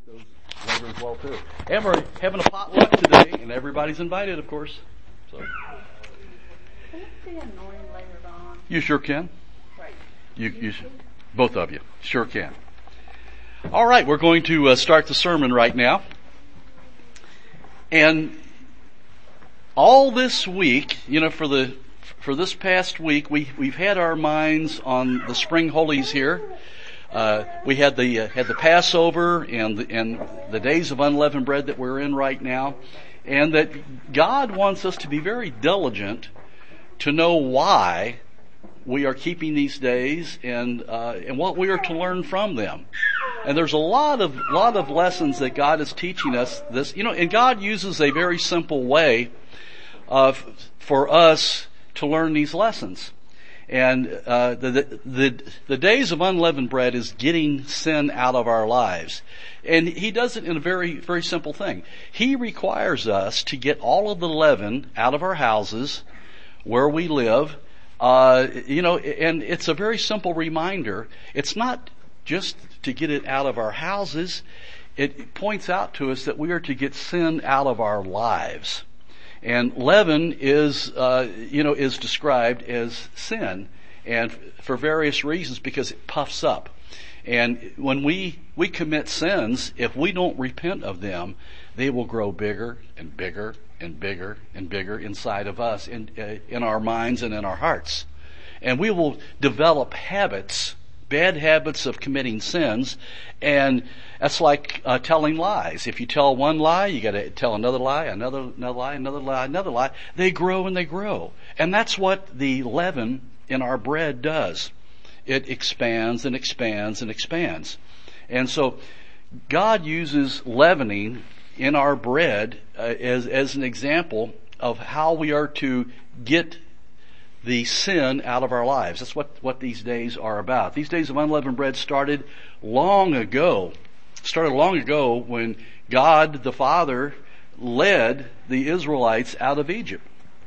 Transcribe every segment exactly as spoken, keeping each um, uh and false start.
those later as well too. And we're having a potluck today, and everybody's invited, of course. So Can I see anointing later on? you sure can. Right. You, you, both of you sure can. All right, we're going to uh, start the sermon right now, and all this week, you know, for the for this past week, we we've had our minds on the spring holies here. Uh, we had the uh, had the Passover and the, and the days of unleavened bread that we're in right now, and that God wants us to be very diligent to know why we are keeping these days and uh, and what we are to learn from them. And there's a lot of lot of lessons that God is teaching us. This, you know, and God uses a very simple way of for us to learn these lessons. And uh, the, the the the days of unleavened bread is getting sin out of our lives, and He does it in a very very simple thing. He requires us to get all of the leaven out of our houses, where we live. Uh, you know, and it's a very simple reminder. It's not just to get it out of our houses. It points out to us that we are to get sin out of our lives. And leaven is, uh, you know, is described as sin, and for various reasons, because it puffs up. And when we, we commit sins, if we don't repent of them, they will grow bigger and bigger and bigger and bigger inside of us, in, uh, in our minds and in our hearts. And we will develop habits, bad habits of committing sins, and that's like uh, telling lies. If you tell one lie, you got to tell another lie, another another lie, another lie, another lie. They grow and they grow, and that's what the leaven in our bread does. It expands and expands and expands, and so God uses leavening in our bread uh, as as an example of how we are to get the sin out of our lives. That's what, what these days are about. These days of unleavened bread started long ago. Started long ago when God the Father led the Israelites out of Egypt.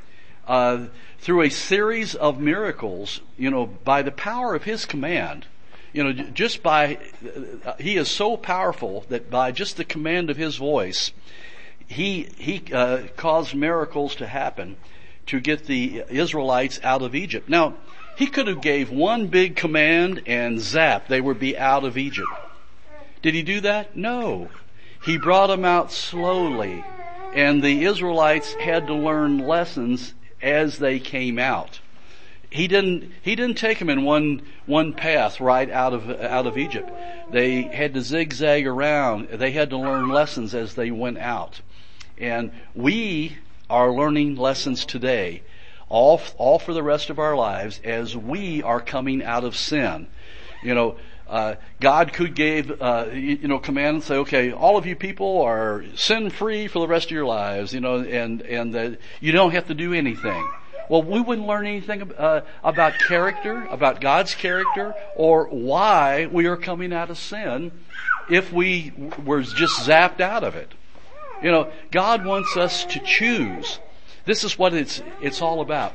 Uh, through a series of miracles, you know, by the power of His command. You know, just by, uh, He is so powerful that by just the command of His voice, He, He, uh, caused miracles to happen to get the Israelites out of Egypt. Now, He could have gave one big command and zap, they would be out of Egypt. Did He do that? No. He brought them out slowly, and the Israelites had to learn lessons as they came out. He didn't, He didn't take them in one, one path right out of, out of Egypt. They had to zigzag around. They had to learn lessons as they went out. And we are learning lessons today, all, all for the rest of our lives, as we are coming out of sin. You know, uh, God could give, uh, you, you know, command and say, okay, all of you people are sin-free for the rest of your lives, you know, and, and, uh, you don't have to do anything. Well, we wouldn't learn anything, uh, about character, about God's character, or why we are coming out of sin if we were just zapped out of it. You know, God wants us to choose. This is what it's, it's all about.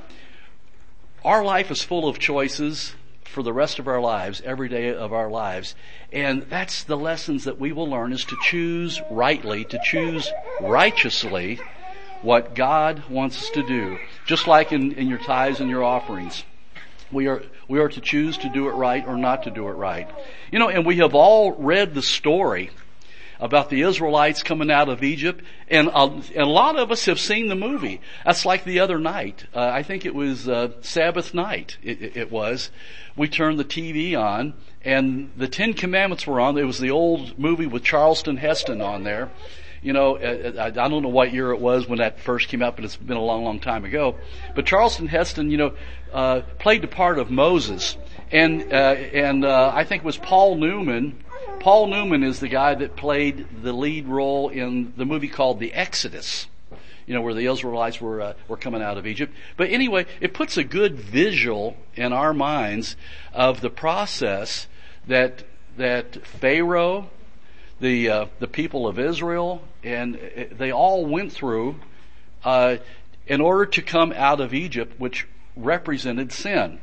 Our life is full of choices for the rest of our lives, every day of our lives. And that's the lessons that we will learn, is to choose rightly, to choose righteously what God wants us to do. Just like in, in your tithes and your offerings. We are, we are to choose to do it right or not to do it right. You know, and we have all read the story about the Israelites coming out of Egypt, and a, and a lot of us have seen the movie. That's like the other night. Uh, I think it was uh, Sabbath night. It, it, it was. We turned the T V on, and the Ten Commandments were on. It was the old movie with Charlton Heston on there. You know, I, I don't know what year it was when that first came out, but it's been a long, long time ago. But Charlton Heston, you know, uh, played the part of Moses, and uh, and uh, I think it was Paul Newman. Paul Newman is the guy that played the lead role in the movie called The Exodus, you know, where the Israelites were uh, were coming out of Egypt. But anyway, it puts a good visual in our minds of the process that that Pharaoh, the uh, the people of Israel, and they all went through uh, in order to come out of Egypt, which represented sin.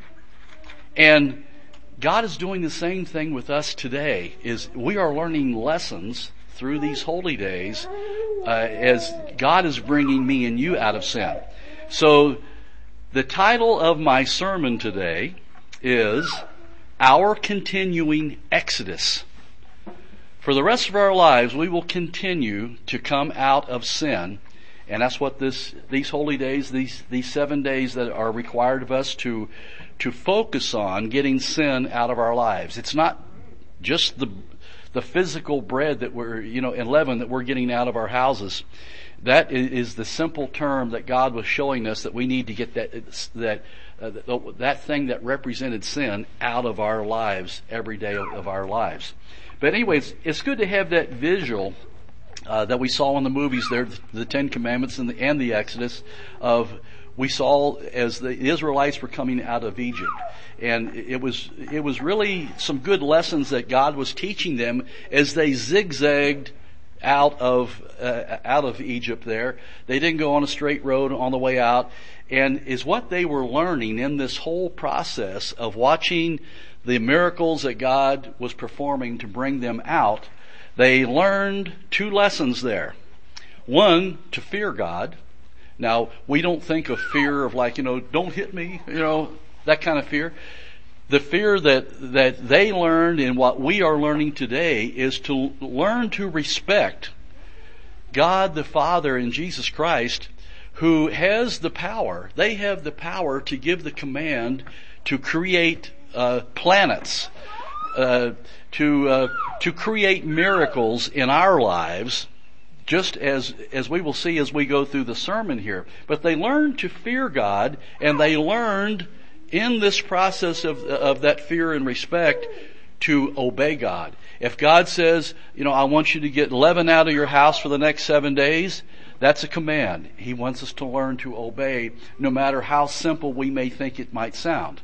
And God is doing the same thing with us today, is we are learning lessons through these holy days uh, as God is bringing me and you out of sin. So the title of my sermon today is Our Continuing Exodus. For the rest of our lives, we will continue to come out of sin. And that's what this, these holy days, these, these seven days that are required of us to, to focus on getting sin out of our lives. It's not just the, the physical bread that we're, you know, and leaven that we're getting out of our houses. That is the simple term that God was showing us that we need to get that, that, uh, that thing that represented sin out of our lives every day of our lives. But anyways, it's good to have that visual uh, that we saw in the movies there, the Ten Commandments and the, and the Exodus of we saw as the Israelites were coming out of Egypt. And it was, it was really some good lessons that God was teaching them as they zigzagged out of, uh, out of Egypt there. They didn't go on a straight road on the way out. And is what they were learning in this whole process of watching the miracles that God was performing to bring them out. They learned two lessons there. One, to fear God. Now, we don't think of fear of like, you know, don't hit me, you know, that kind of fear. The fear that, that they learned and what we are learning today is to learn to respect God the Father and Jesus Christ, who has the power. They have the power to give the command to create uh, planets, uh, to uh, to create miracles in our lives, just as as we will see as we go through the sermon here. But they learned to fear God, and they learned in this process of of that fear and respect to obey God. If God says, you know, I want you to get leaven out of your house for the next seven days, that's a command. He wants us to learn to obey, no matter how simple we may think it might sound.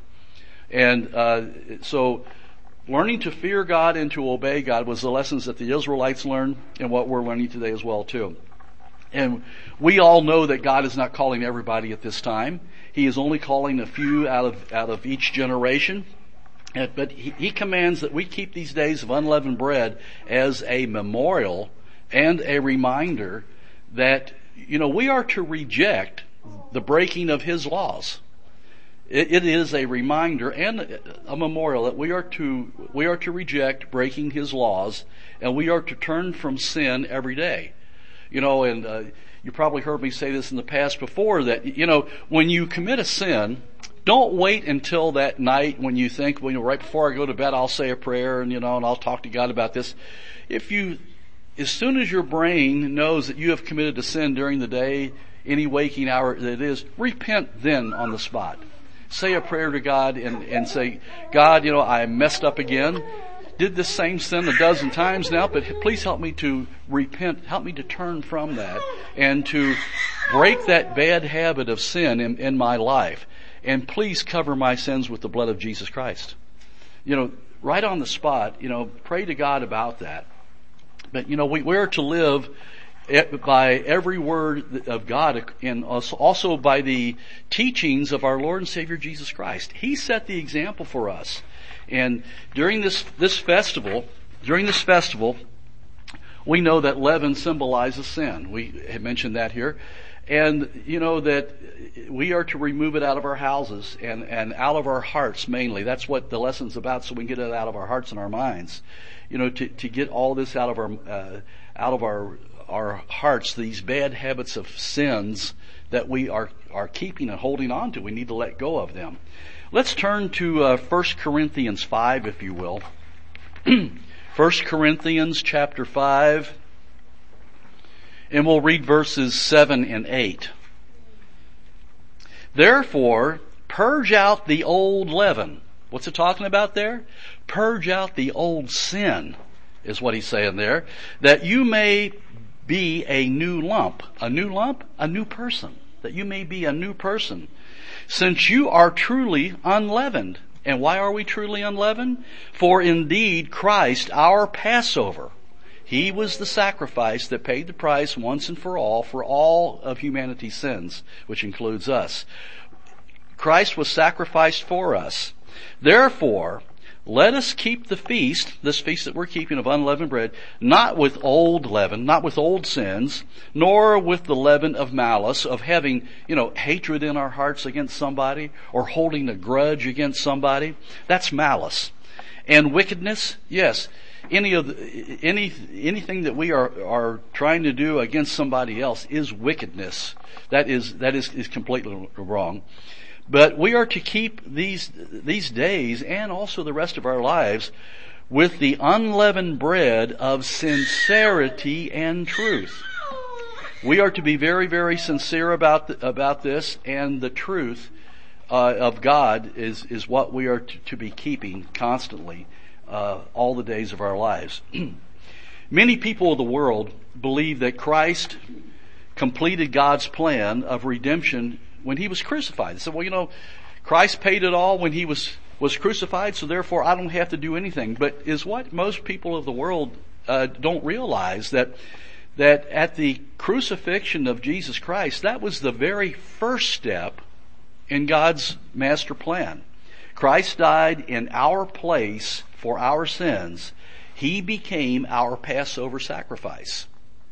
And uh so learning to fear God and to obey God was the lessons that the Israelites learned and what we're learning today as well too. And we all know that God is not calling everybody at this time. He is only calling a few out of out of each generation. But he, he commands that we keep these days of unleavened bread as a memorial and a reminder that, you know, we are to reject the breaking of His laws. It, it is a reminder and a memorial that we are to we are to reject breaking His laws, and we are to turn from sin every day. You know, and uh, you probably heard me say this in the past before that, you know, when you commit a sin, don't wait until that night when you think, well, you know, right before I go to bed, I'll say a prayer and, you know, and I'll talk to God about this. If you, as soon as your brain knows that you have committed a sin during the day, any waking hour that it is, repent then on the spot. Say a prayer to God and, and say, God, you know, I messed up again. Did this same sin a dozen times now, but please help me to repent, help me to turn from that and to break that bad habit of sin in, in my life. And please cover my sins with the blood of Jesus Christ. You know, right on the spot, you know, pray to God about that. But, you know, we, we're to live by every word of God and also by the teachings of our Lord and Savior Jesus Christ. He set the example for us. And during this, this festival, during this festival, we know that leaven symbolizes sin. We have mentioned that here. And, you know, that we are to remove it out of our houses and, and out of our hearts mainly. That's what the lesson's about, so we can get it out of our hearts and our minds. You know, to, to get all this out of our, uh, out of our, our hearts, these bad habits of sins that we are, are keeping and holding on to. We need to let go of them. Let's turn to, uh, First Corinthians five, if you will. First Corinthians chapter five. And we'll read verses seven and eight. Therefore, purge out the old leaven. What's it talking about there? Purge out the old sin, is what he's saying there. That you may be a new lump. A new lump? A new person. That you may be a new person. Since you are truly unleavened. And why are we truly unleavened? For indeed Christ, our Passover, He was the sacrifice that paid the price once and for all for all of humanity's sins, which includes us. Christ was sacrificed for us. Therefore, let us keep the feast, this feast that we're keeping of unleavened bread, not with old leaven, not with old sins, nor with the leaven of malice, of having, you know, hatred in our hearts against somebody, or holding a grudge against somebody. That's malice. And wickedness, yes, any of the, any, anything that we are, are trying to do against somebody else is wickedness. That is, that is, is completely wrong. But we are to keep these, these days and also the rest of our lives with the unleavened bread of sincerity and truth. We are to be very, very sincere about, the, about this, and the truth uh, of God is, is what we are to, to be keeping constantly, uh, all the days of our lives. Many people of the world believe that Christ completed God's plan of redemption when he was crucified. They said, well, you know, Christ paid it all when he was, was crucified, so therefore I don't have to do anything. But is what most people of the world uh, don't realize, that that at the crucifixion of Jesus Christ, that was the very first step in God's master plan. Christ died in our place for our sins. He became our Passover sacrifice.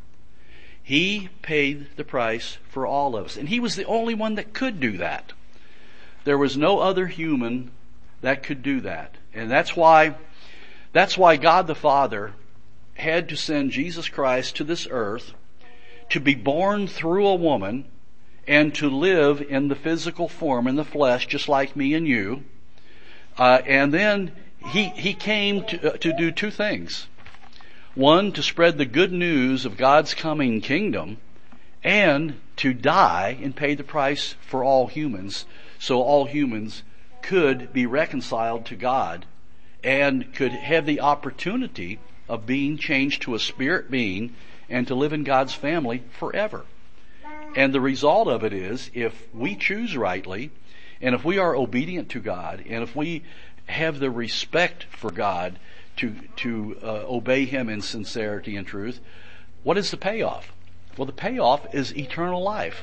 He paid the price for all of us. And he was the only one that could do that. There was no other human that could do that. And that's why, that's why God the Father had to send Jesus Christ to this earth to be born through a woman and to live in the physical form, in the flesh, just like me and you. Uh, and then he, he came to, uh, to do two things. One, to spread the good news of God's coming kingdom, and to die and pay the price for all humans, so all humans could be reconciled to God and could have the opportunity of being changed to a spirit being and to live in God's family forever. And the result of it is, if we choose rightly, and if we are obedient to God, and if we have the respect for God to to uh, obey him in sincerity and truth, what is the payoff? Well, the payoff is eternal life.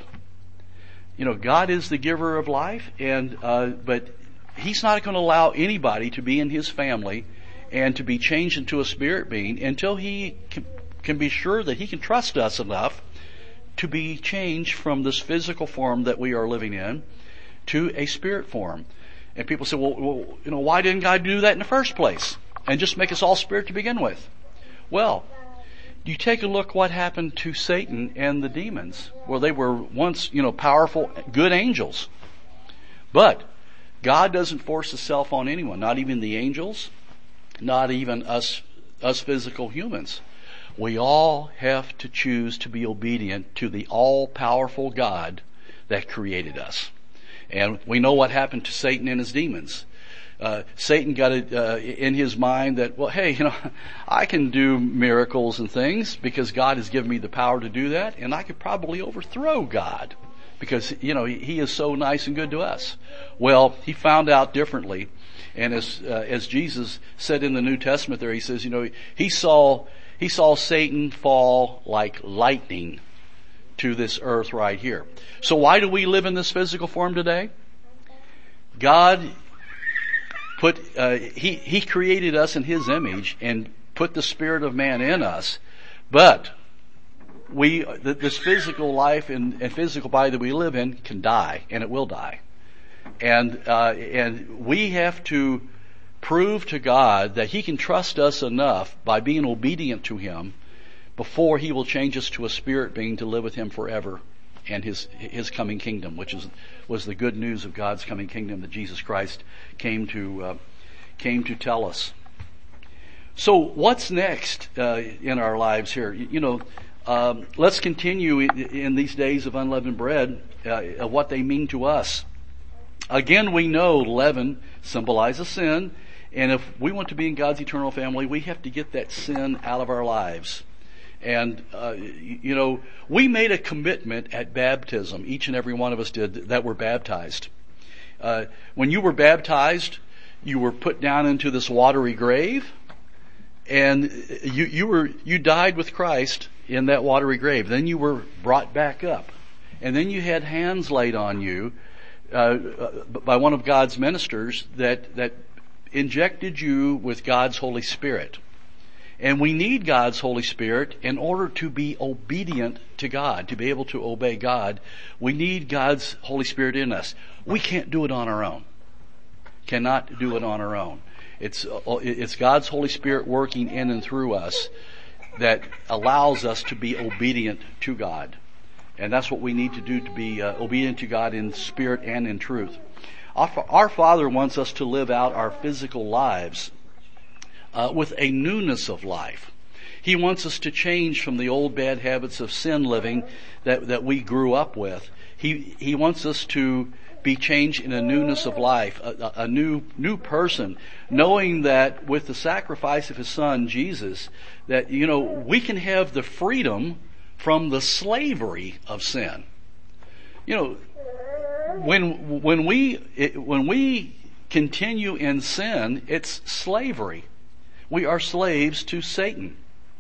You know, God is the giver of life, and uh, but he's not going to allow anybody to be in his family and to be changed into a spirit being until he can, can be sure that he can trust us enough to be changed from this physical form that we are living in to a spirit form. And people say, well, well you know, why didn't God do that in the first place and just make us all spirit to begin with? Well, you take a look what happened to Satan and the demons. Well, they were once, you know, powerful, good angels. But God doesn't force himself on anyone, not even the angels, not even us, us physical humans. We all have to choose to be obedient to the all-powerful God that created us. And we know what happened to Satan and his demons. Uh, Satan got it uh, in his mind that, well, hey, you know, I can do miracles and things because God has given me the power to do that, and I could probably overthrow God because, you know, he, he is so nice and good to us. Well, he found out differently, and as uh, as Jesus said in the New Testament there, he says, you know, he saw he saw Satan fall like lightning to this earth right here. So why do we live in this physical form today? God put, uh, he, he created us in his image and put the spirit of man in us, but we, this physical life and, and physical body that we live in can die, and it will die. And, uh, and we have to prove to God that he can trust us enough by being obedient to him before he will change us to a spirit being to live with him forever and his his coming kingdom, which is was the good news of God's coming kingdom that Jesus Christ came to uh, came to tell us. So what's next uh, in our lives here? You know, um, let's continue in, in these days of unleavened bread, uh, of what they mean to us. Again, we know leaven symbolizes sin, and if we want to be in God's eternal family, we have to get that sin out of our lives. And, uh, you know, we made a commitment at baptism, each and every one of us did, that were baptized. Uh, when you were baptized, you were put down into this watery grave, and you, you were, you died with Christ in that watery grave. Then you were brought back up. And then you had hands laid on you, uh, by one of God's ministers that, that injected you with God's Holy Spirit. And we need God's Holy Spirit in order to be obedient to God, to be able to obey God. We need God's Holy Spirit in us. We can't do it on our own. Cannot do it on our own. It's, it's God's Holy Spirit working in and through us that allows us to be obedient to God. And that's what we need to do, to be uh, obedient to God in spirit and in truth. Our, our Father wants us to live out our physical lives uh, with a newness of life. He wants us to change from the old bad habits of sin living that, that we grew up with. He, he wants us to be changed in a newness of life, a, a new, new person, knowing that with the sacrifice of His Son, Jesus, that, you know, we can have the freedom from the slavery of sin. You know, when, when we, it, when we continue in sin, it's slavery. We are slaves to Satan.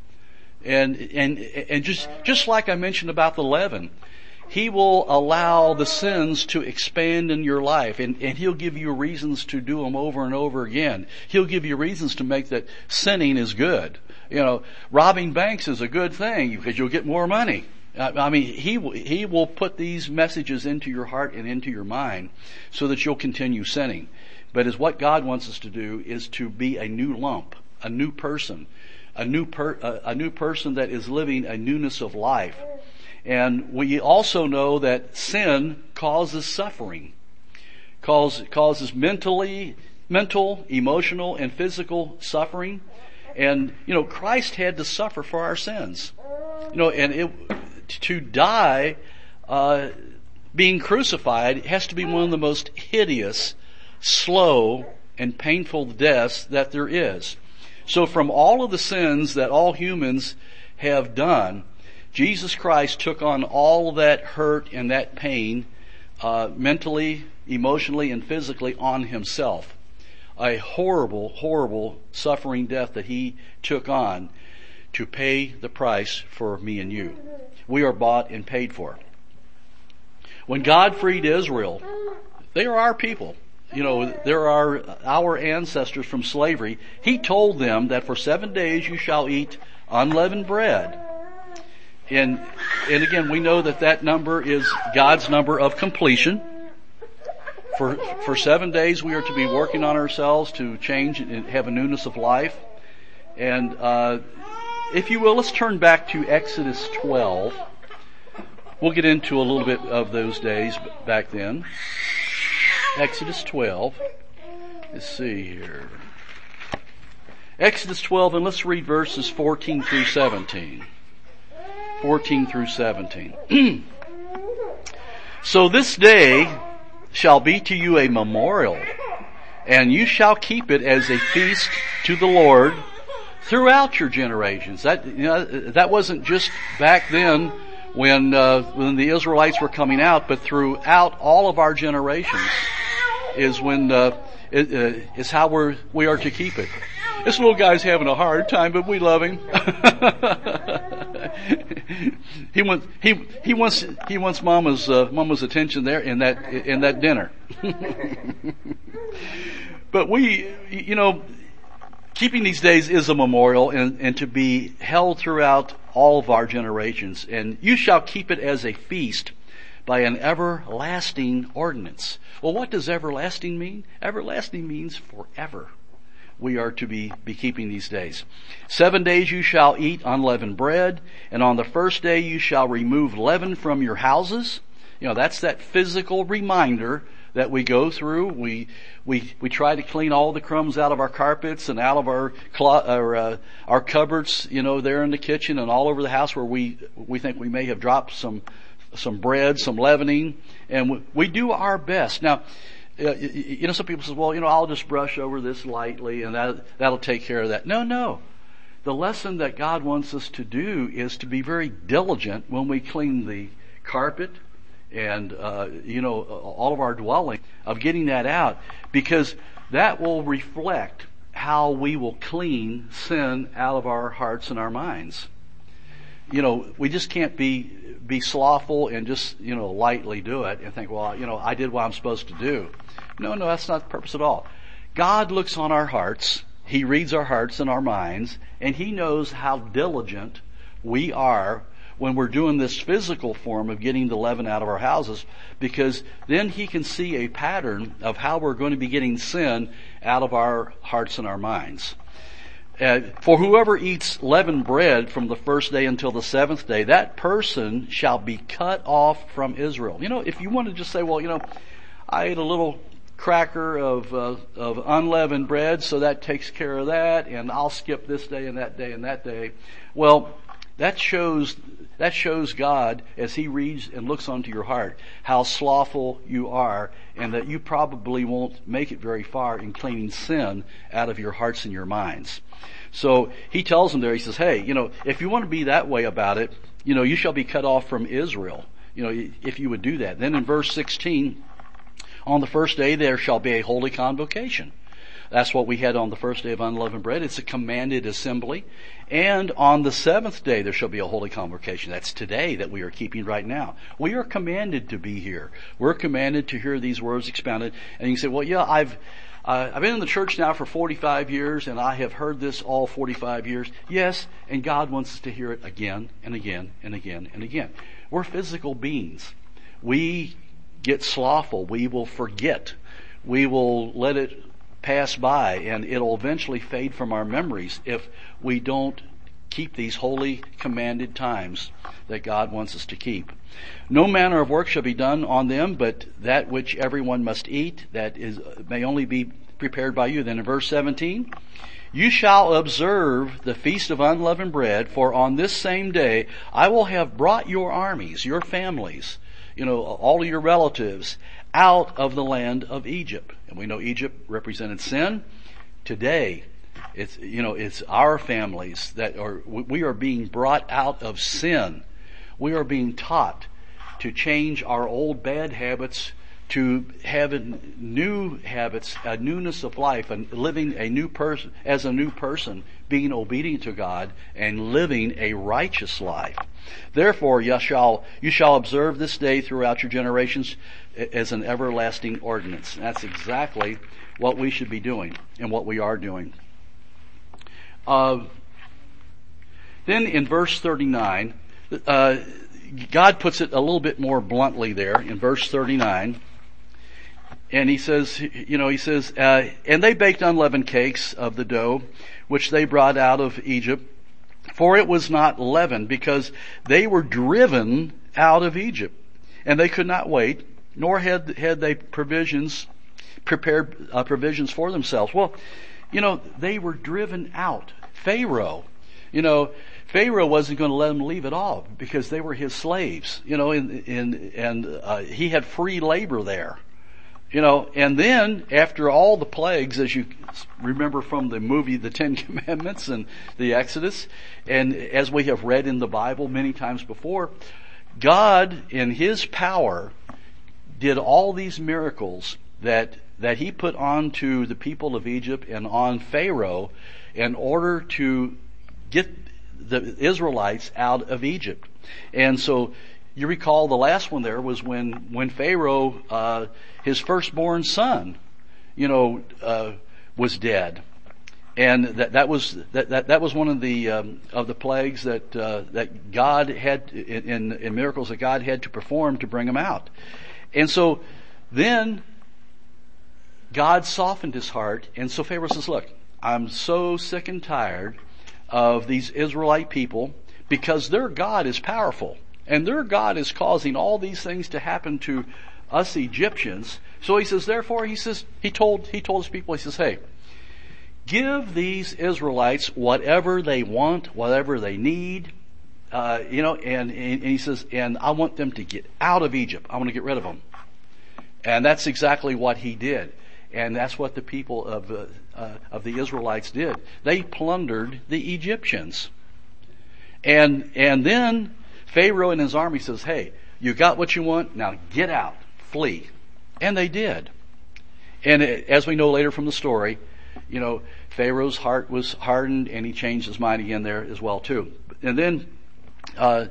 And, and, and just, just like I mentioned about the leaven, he will allow the sins to expand in your life, and, and He'll give you reasons to do them over and over again. He'll give you reasons to make that sinning is good. You know, robbing banks is a good thing because you'll get more money. I, I mean, he, he will put these messages into your heart and into your mind so that you'll continue sinning. But as what God wants us to do is to be a new lump, a new person, a new per, a, a new person that is living a newness of life. And we also know that sin causes suffering, causes, causes mentally, mental, emotional, and physical suffering. And, you know, Christ had to suffer for our sins. You know, and it, to die, uh, being crucified has to be one of the most hideous, slow, and painful deaths that there is. So from all of the sins that all humans have done, Jesus Christ took on all that hurt and that pain, uh, mentally, emotionally, and physically on Himself. A horrible, horrible suffering death that He took on to pay the price for me and you. We are bought and paid for. When God freed Israel, they are our people. You know, there are our ancestors from slavery. He told them that for seven days you shall eat unleavened bread. And, and again, we know that that number is God's number of completion. For, for seven days we are to be working on ourselves to change and have a newness of life. And, uh, if you will, let's turn back to Exodus twelve. We'll get into a little bit of those days back then. Exodus twelve. Let's see here. Exodus twelve, and let's read verses fourteen through seventeen. fourteen through seventeen. So this day shall be to you a memorial, and you shall keep it as a feast to the Lord throughout your generations. That, you know, that wasn't just back then when, uh, when the Israelites were coming out, but throughout all of our generations is when, uh, it, uh, is how we're, we are to keep it. This little guy's having a hard time, but we love him. he wants he he wants he wants mama's uh, mama's attention there in that in that dinner. But we, you know, keeping these days is a memorial and, and to be held throughout all of our generations. And you shall keep it as a feast by an everlasting ordinance. Well, what does everlasting mean? Everlasting means forever. We are to be, be keeping these days. Seven days you shall eat unleavened bread, and on the first day you shall remove leaven from your houses. You know, that's that physical reminder that we go through. We, we, we try to clean all the crumbs out of our carpets and out of our, clo- our, uh, our cupboards, you know, there in the kitchen and all over the house where we, we think we may have dropped some, some bread, some leavening, and we, we do our best. Now, Uh, you know, some people say, well, you know, I'll just brush over this lightly and that, that'll take care of that. No, no. The lesson that God wants us to do is to be very diligent when we clean the carpet and, uh, you know, all of our dwelling, of getting that out, because that will reflect how we will clean sin out of our hearts and our minds. You know, we just can't be, be slothful and just, you know, lightly do it and think, well, you know, I did what I'm supposed to do. No, no, that's not the purpose at all. God looks on our hearts. He reads our hearts and our minds, and He knows how diligent we are when we're doing this physical form of getting the leaven out of our houses, because then He can see a pattern of how we're going to be getting sin out of our hearts and our minds. Uh, for whoever eats leavened bread from the first day until the seventh day, that person shall be cut off from Israel. You know, if you want to just say, well, you know, I ate a little cracker of uh, of unleavened bread, so that takes care of that, and I'll skip this day and that day and that day. Well, that shows that shows God, as He reads and looks onto your heart, how slothful you are, and that you probably won't make it very far in cleaning sin out of your hearts and your minds. So He tells them there, He says, hey, you know, if you want to be that way about it, you know, you shall be cut off from Israel. You know, if you would do that. Then in verse sixteen, on the first day there shall be a holy convocation. That's what we had on the first day of unleavened bread. It's a commanded assembly. And on the seventh day there shall be a holy convocation. That's today that we are keeping right now. We are commanded to be here. We're commanded to hear these words expounded. And you can say, well, yeah, I've uh, I've been in the church now for forty-five years, and I have heard this all forty-five years. Yes, and God wants us to hear it again and again and again and again. We're physical beings. We get slothful. We will forget. We will let it pass by, and it'll eventually fade from our memories if we don't keep these holy commanded times that God wants us to keep. No manner of work shall be done on them, but that which everyone must eat, that is may only be prepared by you. Then in verse seventeen, you shall observe the feast of unleavened bread, for on this same day I will have brought your armies, your families, you know, all of your relatives, out of the land of Egypt. And we know Egypt represented sin. Today, it's, you know, it's our families that are, we are being brought out of sin. We are being taught to change our old bad habits to having new habits, a newness of life, and living a new person, as a new person, being obedient to God and living a righteous life. Therefore, you shall, you shall observe this day throughout your generations as an everlasting ordinance. And that's exactly what we should be doing and what we are doing. Uh, then in verse thirty-nine, uh, God puts it a little bit more bluntly there in verse thirty-nine. And he says, you know, he says, uh, and they baked unleavened cakes of the dough, which they brought out of Egypt, for it was not leavened, because they were driven out of Egypt, and they could not wait, nor had had they provisions, prepared uh, provisions for themselves. Well, you know, they were driven out. Pharaoh, you know, Pharaoh wasn't going to let them leave at all because they were his slaves, you know, and and and uh, he had free labor there. You know, and then after all the plagues, as you remember from the movie The Ten Commandments and the Exodus, and as we have read in the Bible many times before, God in His power did all these miracles that that He put onto the people of Egypt and on Pharaoh in order to get the Israelites out of Egypt. And so you recall the last one there was when, when Pharaoh, uh, his firstborn son, you know, uh, was dead. And that, that was, that, that, that was one of the, um, of the plagues that, uh, that God had, in, in miracles that God had to perform to bring him out. And so then God softened his heart, and so Pharaoh says, look, I'm so sick and tired of these Israelite people because their God is powerful. And their God is causing all these things to happen to us Egyptians. So he says, therefore, he says, he told, he told his people, he says, hey, give these Israelites whatever they want, whatever they need, uh, you know, and, and he says, and I want them to get out of Egypt. I want to get rid of them. And that's exactly what he did. And that's what the people of, uh, uh, of the Israelites did. They plundered the Egyptians. And, and then Pharaoh and his army says, hey, you got what you want, now get out, flee. And they did. And it, as we know later from the story, you know, Pharaoh's heart was hardened and he changed his mind again there as well too. And then, uh,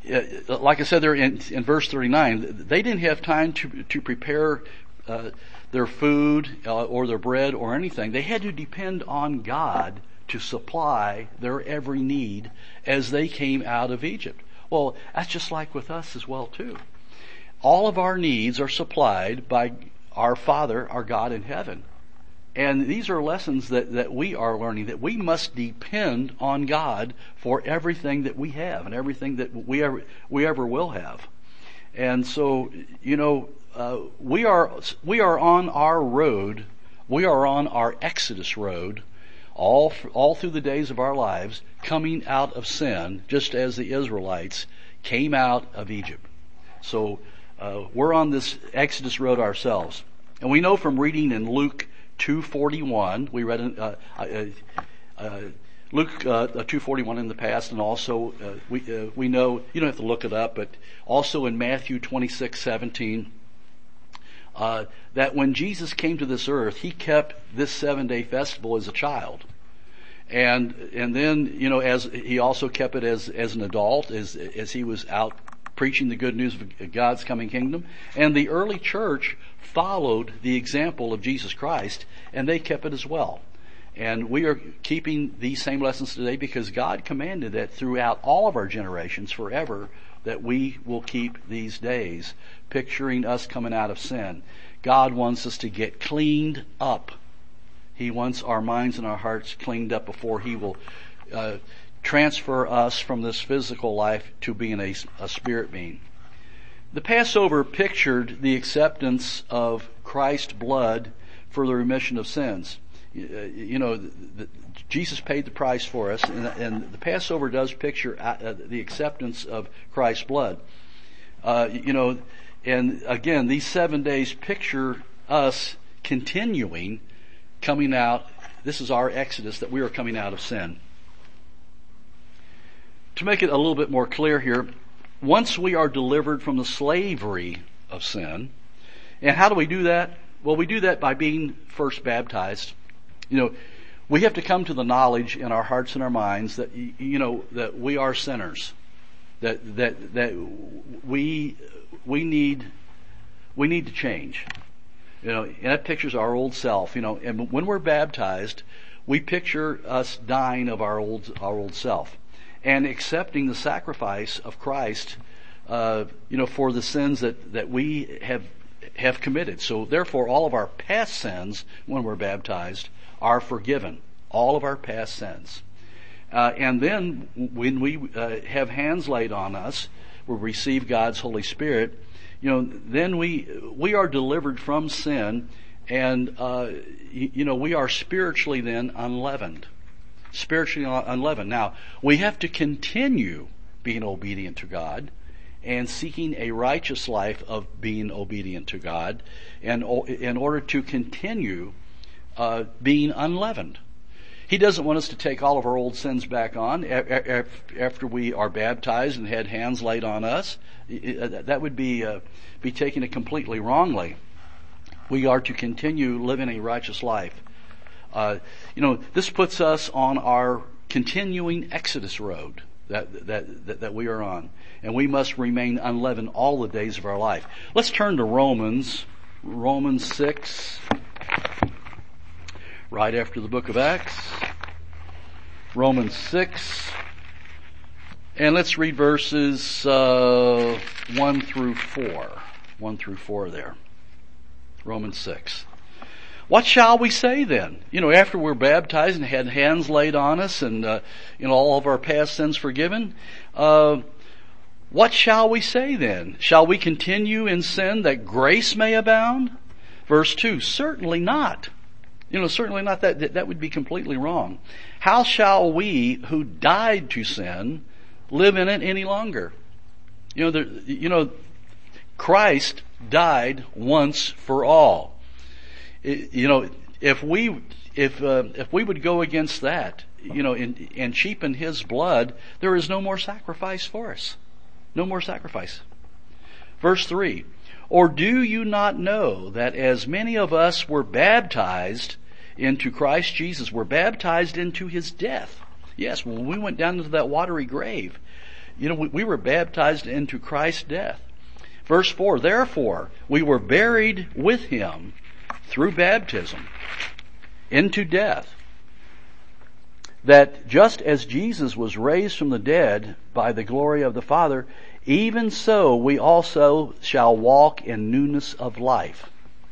like I said there in, in verse thirty-nine, they didn't have time to, to prepare, uh, their food uh, or their bread or anything. They had to depend on God to supply their every need as they came out of Egypt. Well, that's just like with us as well too. All of our needs are supplied by our Father, our God in heaven. And these are lessons that, that we are learning, that we must depend on God for everything that we have and everything that we ever, we ever will have. And so, you know, uh, we are, we are on our road, we are on our Exodus road, all, all through the days of our lives, coming out of sin, just as the Israelites came out of Egypt. So, uh, we're on this Exodus road ourselves. And we know from reading in Luke two forty-one, we read in, uh, uh, uh, Luke uh, two forty-one in the past, and also uh, we uh, we know, you don't have to look it up, but also in Matthew twenty-six seventeen, uh, that when Jesus came to this earth, he kept this seven-day festival as a child, and and then you know as he also kept it as as an adult, as as he was out preaching the good news of God's coming kingdom. And the early church followed the example of Jesus Christ, and they kept it as well. And we are keeping these same lessons today because God commanded that throughout all of our generations forever, that we will keep these days, picturing us coming out of sin. God wants us to get cleaned up. He wants our minds and our hearts cleaned up before He will uh, transfer us from this physical life to being a, a spirit being. The Passover pictured the acceptance of Christ's blood for the remission of sins. You know, the, the, Jesus paid the price for us, and, and the Passover does picture uh, the acceptance of Christ's blood. Uh, you know, and again, these seven days picture us continuing, coming out. This is our exodus, that we are coming out of sin. To make it a little bit more clear here, once we are delivered from the slavery of sin, and how do we do that? Well, we do that by being first baptized. You know, we have to come to the knowledge in our hearts and our minds that, you know, that we are sinners, that that that we we need we need to change. You know, and that pictures our old self. You know, and when we're baptized, we picture us dying of our old our old self and accepting the sacrifice of Christ, uh, you know, for the sins that, that we have have committed. So therefore, all of our past sins, when we're baptized, are forgiven. All of our past sins. Uh, and then when we uh, have hands laid on us, we receive God's Holy Spirit, you know, then we we are delivered from sin, and uh, you, you know, we are spiritually then unleavened. Spiritually unleavened. Now, we have to continue being obedient to God and seeking a righteous life of being obedient to God, and in order to continue uh, being unleavened. He doesn't want us to take all of our old sins back on after we are baptized and had hands laid on us. That would be uh, be taking it completely wrongly. We are to continue living a righteous life. Uh, you know, this puts us on our continuing Exodus road that, that, that, that we are on. And we must remain unleavened all the days of our life. Let's turn to Romans, Romans six, right after the book of Acts. Romans six, and let's read verses, uh, one through four. one through four there. Romans six. What shall we say then? You know, after we're baptized and had hands laid on us and, uh, you know, all of our past sins forgiven, uh, what shall we say then? Shall we continue in sin that grace may abound? Verse two, certainly not. You know, certainly not. That, that would be completely wrong. How shall we who died to sin live in it any longer? You know, there, you know, Christ died once for all. You know, if we if uh, if we would go against that, you know, and, and cheapen His blood, there is no more sacrifice for us. No more sacrifice. Verse three, or do you not know that as many of us were baptized into Christ Jesus, were baptized into His death? Yes, when we went down into that watery grave, you know, we, we were baptized into Christ's death. Verse four, therefore we were buried with Him through baptism into death. That just as Jesus was raised from the dead by the glory of the Father, even so we also shall walk in newness of life.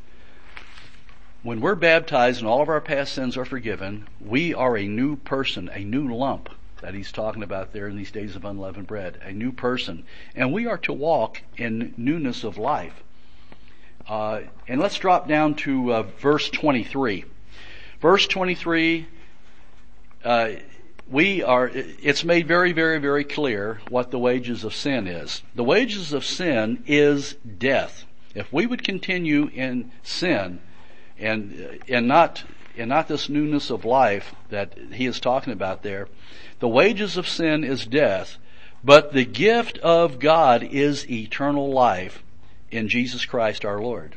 When we're baptized and all of our past sins are forgiven, we are a new person, a new lump that he's talking about there in these days of unleavened bread, a new person. And we are to walk in newness of life. Uh, and let's drop down to uh, verse twenty-three. Verse twenty-three, uh, we are, it's made very, very, very clear what the wages of sin is. The wages of sin is death. If we would continue in sin and, and not, and not this newness of life that he is talking about there, the wages of sin is death, but the gift of God is eternal life in Jesus Christ our Lord.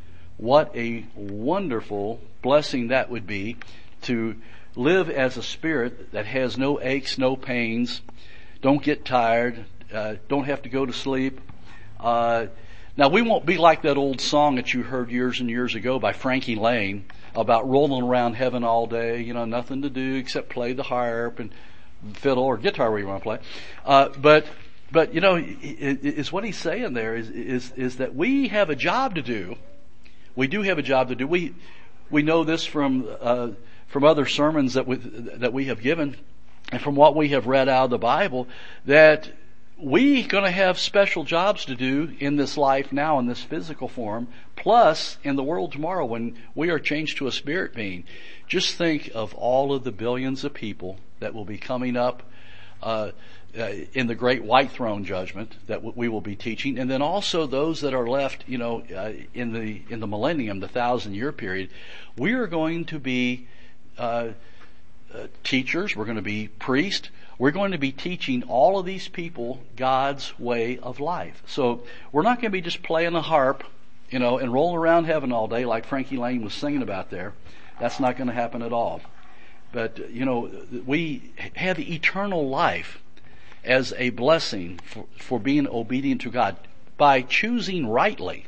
What a wonderful blessing that would be to live as a spirit that has no aches, no pains, don't get tired, uh, don't have to go to sleep. Uh, now we won't be like that old song that you heard years and years ago by Frankie Lane about rolling around heaven all day, you know, nothing to do except play the harp and fiddle or guitar where you want to play. Uh, but, but, you know, is what he's saying there is, is, is that we have a job to do. We do have a job to do. We, we know this from, uh, from other sermons that we, that we have given and from what we have read out of the Bible, that we're going to have special jobs to do in this life now in this physical form, plus in the world tomorrow when we are changed to a spirit being. Just think of all of the billions of people that will be coming up uh, uh in the great white throne judgment that w- we will be teaching, and then also those that are left, you know, uh, in the in the millennium, the thousand year period. We are going to be uh, uh teachers. We're going to be priests. We're going to be teaching all of these people God's way of life. So we're not going to be just playing a harp, you know, and rolling around heaven all day like Frankie Lane was singing about there. That's not going to happen at all. But, you know, we have eternal life as a blessing for, for being obedient to God by choosing rightly,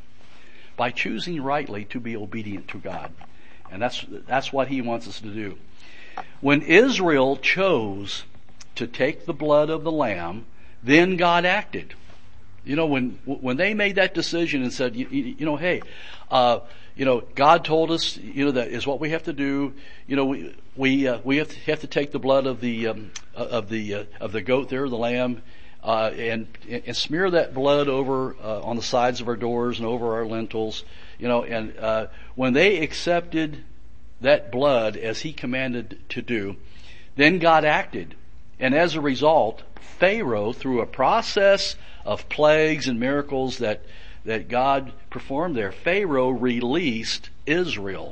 by choosing rightly to be obedient to God. And that's, that's what he wants us to do. When Israel chose to take the blood of the lamb, then God acted. You know, when, when they made that decision and said, you, you know, hey, uh, you know, God told us, you know, that is what we have to do. You know, we we uh, we have to have to take the blood of the um, of the uh, of the goat there, the lamb, uh, and and smear that blood over uh, on the sides of our doors and over our lintels. You know, and uh, when they accepted that blood as He commanded to do, then God acted, and as a result, Pharaoh, through a process of plagues and miracles that that God performed there, Pharaoh released Israel,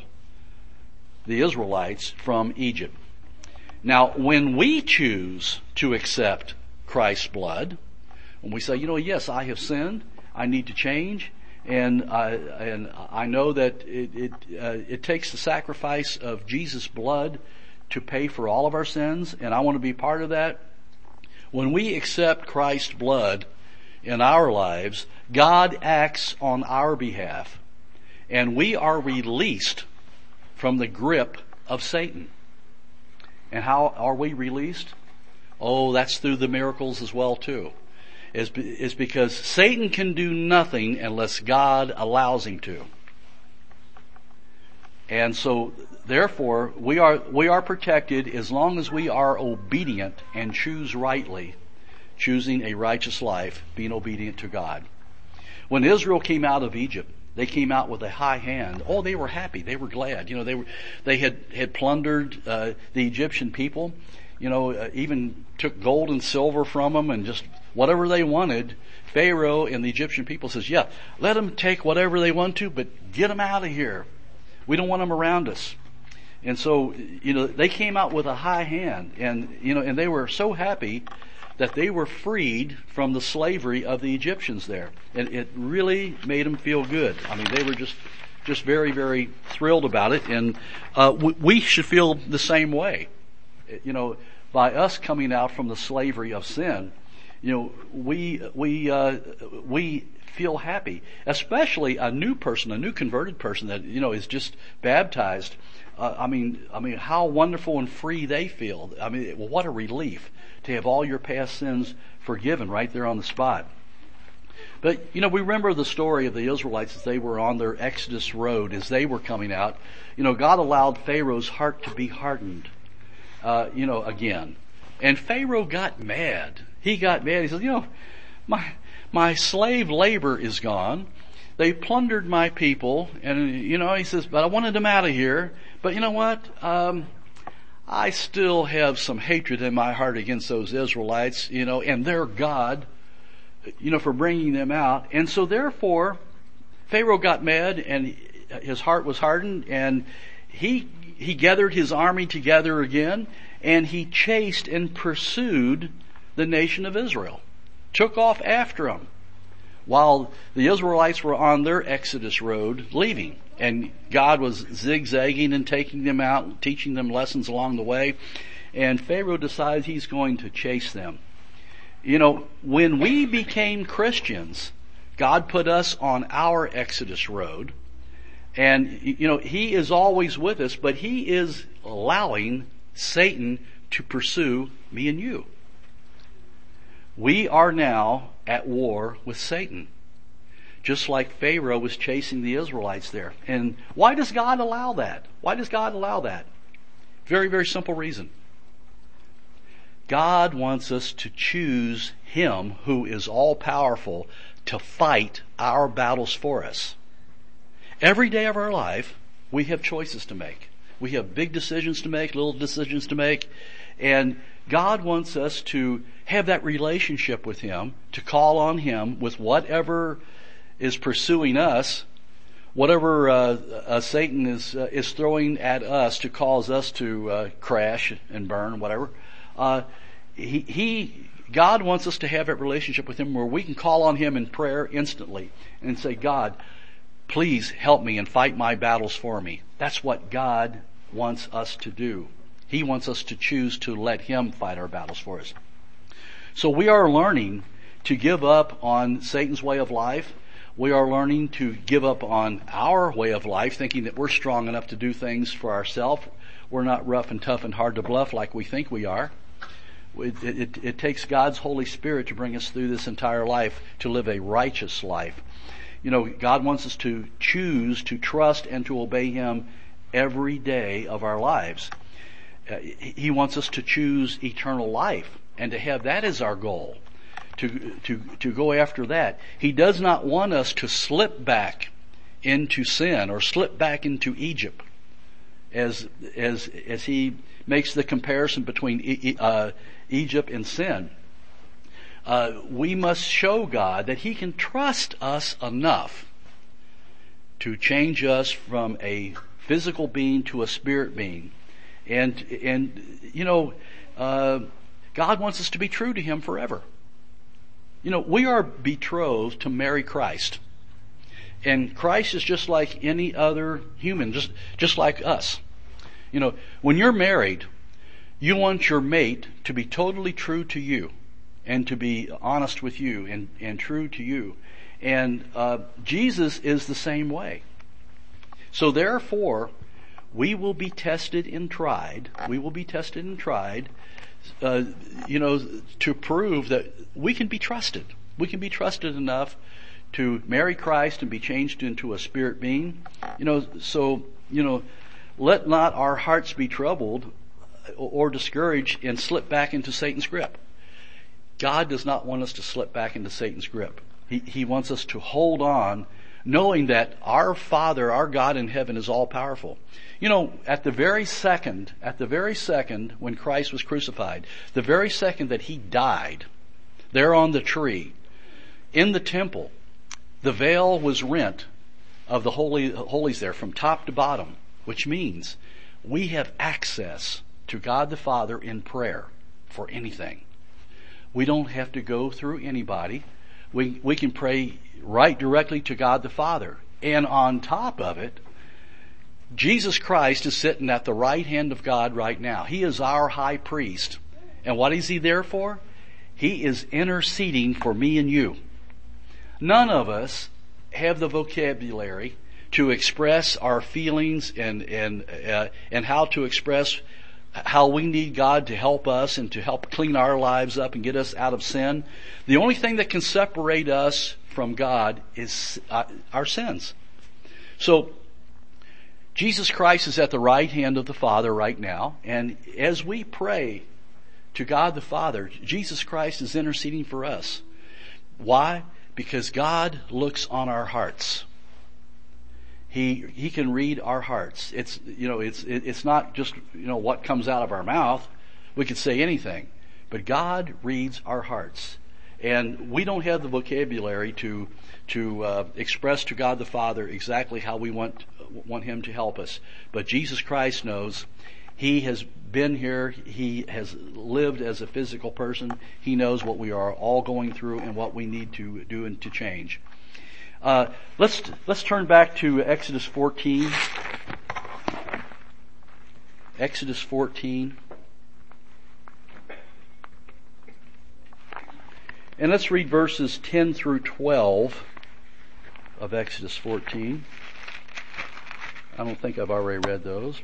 the Israelites, from Egypt. Now, when we choose to accept Christ's blood, when we say, you know, yes, I have sinned, I need to change, and I, and I know that it it, uh, it takes the sacrifice of Jesus' blood to pay for all of our sins, and I want to be part of that. When we accept Christ's blood in our lives, God acts on our behalf, and we are released from the grip of Satan. And how are we released? Oh, that's through the miracles as well too. Is is because Satan can do nothing unless God allows him to. And so, therefore, we are we are protected as long as we are obedient and choose rightly, choosing a righteous life, being obedient to God. When Israel came out of Egypt, they came out with a high hand. Oh, they were happy. They were glad. You know, they were they had had plundered uh, the Egyptian people. You know, uh, even took gold and silver from them and just whatever they wanted. Pharaoh and the Egyptian people says, "Yeah, let them take whatever they want to, but get them out of here. We don't want them around us." And so, you know, they came out with a high hand, and you know, and they were so happy that they were freed from the slavery of the Egyptians there. And it really made them feel good. I mean, they were just, just very, very thrilled about it. And, uh, we, we should feel the same way. You know, by us coming out from the slavery of sin, you know, we, we, uh, we feel happy, especially a new person, a new converted person that, you know, is just baptized. Uh, I mean, I mean, how wonderful and free they feel. I mean, what a relief to have all your past sins forgiven right there on the spot. But, you know, we remember the story of the Israelites as they were on their Exodus road, as they were coming out. You know, God allowed Pharaoh's heart to be hardened, uh, you know, again. And Pharaoh got mad. He got mad. He said, you know, my, my slave labor is gone. They plundered my people. And, you know, he says, but I wanted them out of here. But you know what? Um, I still have some hatred in my heart against those Israelites, you know, and their God, you know, for bringing them out. And so therefore, Pharaoh got mad and his heart was hardened, and he, he gathered his army together again, and he chased and pursued the nation of Israel. Took off after them while the Israelites were on their Exodus road leaving. And God was zigzagging and taking them out and teaching them lessons along the way. And Pharaoh decides he's going to chase them. You know, when we became Christians, God put us on our Exodus road. And, you know, He is always with us, but He is allowing Satan to pursue me and you. We are now at war with Satan, just like Pharaoh was chasing the Israelites there. And why does God allow that? Why does God allow that? Very, very simple reason. God wants us to choose Him who is all-powerful to fight our battles for us. Every day of our life, we have choices to make. We have big decisions to make, little decisions to make, and God wants us to have that relationship with Him, to call on Him with whatever is pursuing us, whatever uh, uh, Satan is uh, is throwing at us to cause us to uh, crash and burn, whatever. Uh, he, he, God wants us to have that relationship with Him where we can call on Him in prayer instantly and say, God, please help me and fight my battles for me. That's what God wants us to do. He wants us to choose to let Him fight our battles for us. So we are learning to give up on Satan's way of life. We are learning to give up on our way of life, thinking that we're strong enough to do things for ourselves. We're not rough and tough and hard to bluff like we think we are. It, it, it takes God's Holy Spirit to bring us through this entire life to live a righteous life. You know, God wants us to choose to trust and to obey Him every day of our lives. Uh, he wants us to choose eternal life and to have that as our goal. To, to, to go after that. He does not want us to slip back into sin or slip back into Egypt as, as, as he makes the comparison between e, uh, Egypt and sin. Uh, we must show God that He can trust us enough to change us from a physical being to a spirit being. And, and, you know, uh, God wants us to be true to Him forever. You know, we are betrothed to marry Christ. And Christ is just like any other human, just, just like us. You know, when you're married, you want your mate to be totally true to you and to be honest with you and, and true to you. And uh, Jesus is the same way. So therefore, we will be tested and tried. We will be tested and tried Uh, you know, to prove that we can be trusted. We can be trusted enough to marry Christ and be changed into a spirit being. You know, so, you know, let not our hearts be troubled or discouraged and slip back into Satan's grip. God does not want us to slip back into Satan's grip. He, he wants us to hold on, knowing that our Father, our God in heaven, is all powerful. You know, at the very second, at the very second when Christ was crucified, the very second that He died, there on the tree, in the temple, the veil was rent of the holy, holies there from top to bottom, which means we have access to God the Father in prayer for anything. We don't have to go through anybody. We, we can pray right directly to God the Father. And on top of it, Jesus Christ is sitting at the right hand of God right now. He is our high priest. And what is He there for? He is interceding for me and you. None of us have the vocabulary to express our feelings and and uh, and how to express how we need God to help us and to help clean our lives up and get us out of sin. The only thing that can separate us from God is uh, our sins. So Jesus Christ is at the right hand of the Father right now, and as we pray to God the Father, Jesus Christ is interceding for us. Why? Because God looks on our hearts. He He can read our hearts. It's you know it's it, it's not just you know what comes out of our mouth. We could say anything, but God reads our hearts, and we don't have the vocabulary to to uh, express to God the Father exactly how we want want Him to help us. But Jesus Christ knows. He has been here. He has lived as a physical person. He knows what we are all going through and what we need to do and to change. Uh, let's let's turn back to Exodus fourteen. Exodus fourteen. And let's read verses ten through twelve of Exodus fourteen. I don't think I've already read those.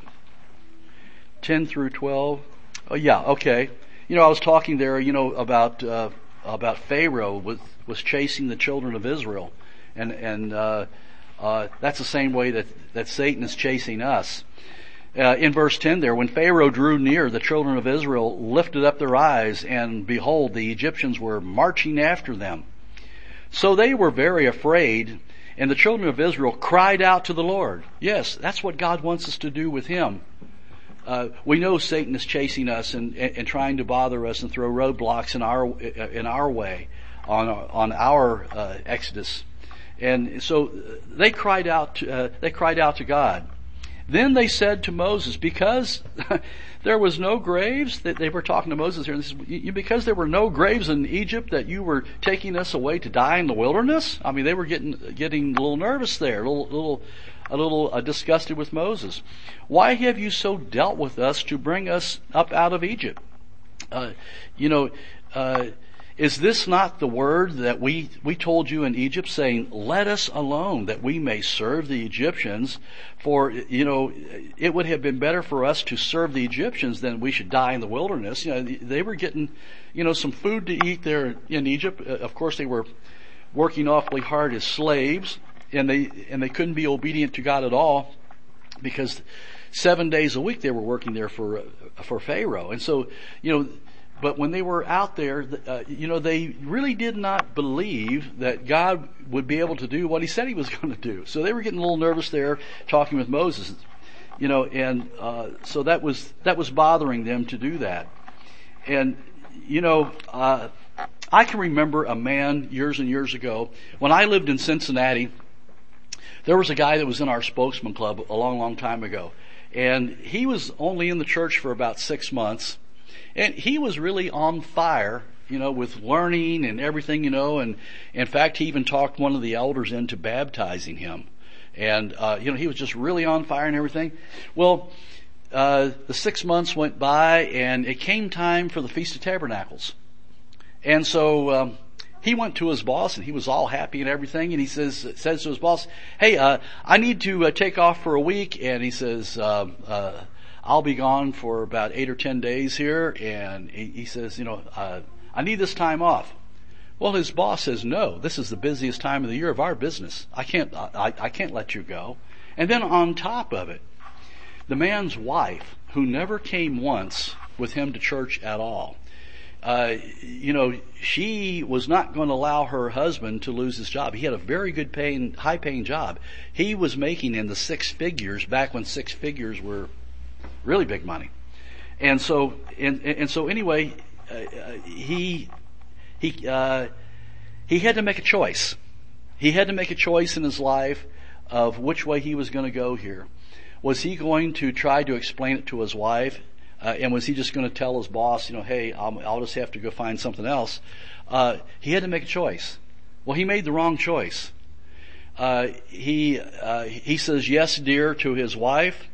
ten through twelve. Oh yeah, okay. You know, I was talking there, you know, about uh, about Pharaoh was was chasing the children of Israel. And and uh, uh, that's the same way that, that Satan is chasing us. Uh, in verse ten there, when Pharaoh drew near, the children of Israel lifted up their eyes, and behold, the Egyptians were marching after them. So they were very afraid, and the children of Israel cried out to the Lord. Yes, that's what God wants us to do with Him. Uh, we know Satan is chasing us and, and, and trying to bother us and throw roadblocks in our in our way on on our uh, exodus. And so they cried out. To, uh, they cried out to God. Then they said to Moses, because there was no graves, that they were talking to Moses here, and this is, because there were no graves in Egypt, that you were taking us away to die in the wilderness. I mean, they were getting getting a little nervous there, a little little a little uh, disgusted with Moses. Why have you so dealt with us to bring us up out of Egypt? Uh, you know. Uh, Is this not the word that we, we told you in Egypt, saying, let us alone that we may serve the Egyptians? For, you know, it would have been better for us to serve the Egyptians than we should die in the wilderness. You know, they were getting, you know, some food to eat there in Egypt. Of course, they were working awfully hard as slaves, and they, and they couldn't be obedient to God at all, because seven days a week they were working there for, for Pharaoh. And so, you know, but when they were out there, uh, you know, they really did not believe that God would be able to do what He said He was going to do. So they were getting a little nervous there, talking with Moses, you know, and uh, so that was that was bothering them to do that. And you know, uh, I can remember a man years and years ago when I lived in Cincinnati. There was a guy that was in our spokesman club a long, long time ago, and he was only in the church for about six months. And he was really on fire, you know, with learning and everything, you know, and in fact, he even talked one of the elders into baptizing him. And, uh, you know, he was just really on fire and everything. Well, uh, the six months went by, and it came time for the Feast of Tabernacles. And so, um, he went to his boss, and he was all happy and everything, and he says, says to his boss, hey, uh, I need to uh, take off for a week, and he says, uh, uh, I'll be gone for about eight or ten days here, and he, he says, you know, uh, I need this time off. Well, his boss says, no, this is the busiest time of the year of our business. I can't, I, I can't let you go. And then on top of it, the man's wife, who never came once with him to church at all, uh, you know, she was not going to allow her husband to lose his job. He had a very good paying, high paying job. He was making in the six figures back when six figures were really big money. And so, and, and so anyway, uh, he, he, uh, he had to make a choice. He had to make a choice in his life of which way he was going to go here. Was he going to try to explain it to his wife? Uh, and was he just going to tell his boss, you know, hey, I'll, I'll just have to go find something else? Uh, he had to make a choice. Well, he made the wrong choice. Uh, he, uh, he says yes, dear, to his wife.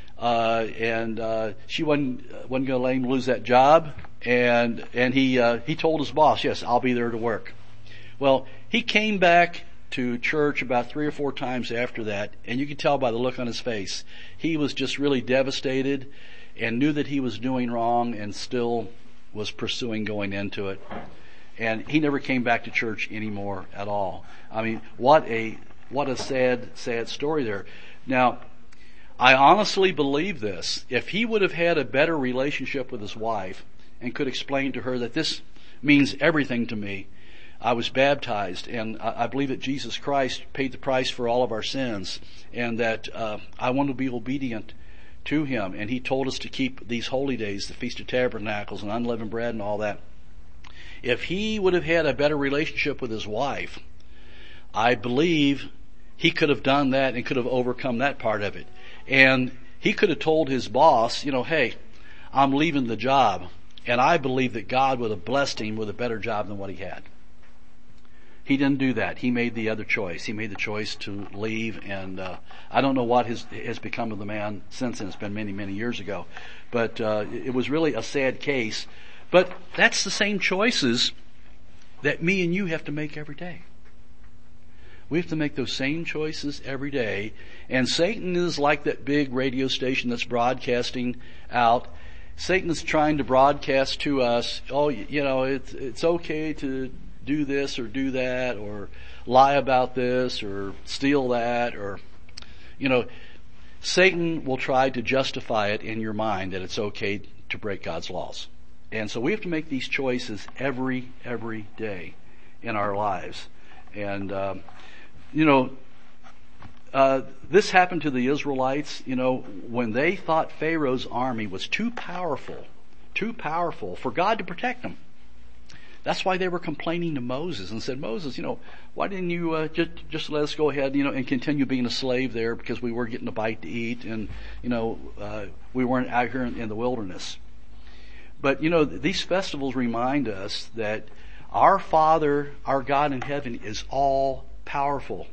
Uh, and, uh, she wasn't, wasn't going to let him lose that job. And, and he, uh, he told his boss, yes, I'll be there to work. Well, he came back to church about three or four times after that, and you could tell by the look on his face. He was just really devastated and knew that he was doing wrong and still was pursuing going into it. And he never came back to church anymore at all. I mean, what a, what a sad, sad story there. Now, I honestly believe this. If he would have had a better relationship with his wife and could explain to her that this means everything to me, I was baptized, and I believe that Jesus Christ paid the price for all of our sins, and that uh, I want to be obedient to Him. And He told us to keep these holy days, the Feast of Tabernacles and unleavened bread and all that. If he would have had a better relationship with his wife, I believe he could have done that and could have overcome that part of it. And he could have told his boss, you know, hey, I'm leaving the job. And I believe that God would have blessed him with a better job than what he had. He didn't do that. He made the other choice. He made the choice to leave, and uh, I don't know what has, has become of the man since then. It's been many, many years ago. But uh, it was really a sad case. But that's the same choices that me and you have to make every day. We have to make those same choices every day. And Satan is like that big radio station that's broadcasting out. Satan is trying to broadcast to us, oh, you know, it's, it's okay to do this or do that, or lie about this, or steal that, or, you know, Satan will try to justify it in your mind that it's okay to break God's laws. And so we have to make these choices every, every day in our lives. And, um, you know, uh, this happened to the Israelites, you know, when they thought Pharaoh's army was too powerful, too powerful for God to protect them. That's why they were complaining to Moses and said, Moses, you know, why didn't you uh, just just let us go ahead, you know, and continue being a slave there, because we were getting a bite to eat, and you know, uh, we weren't out here in, in the wilderness. But you know, these festivals remind us that our Father, our God in heaven, is all powerful.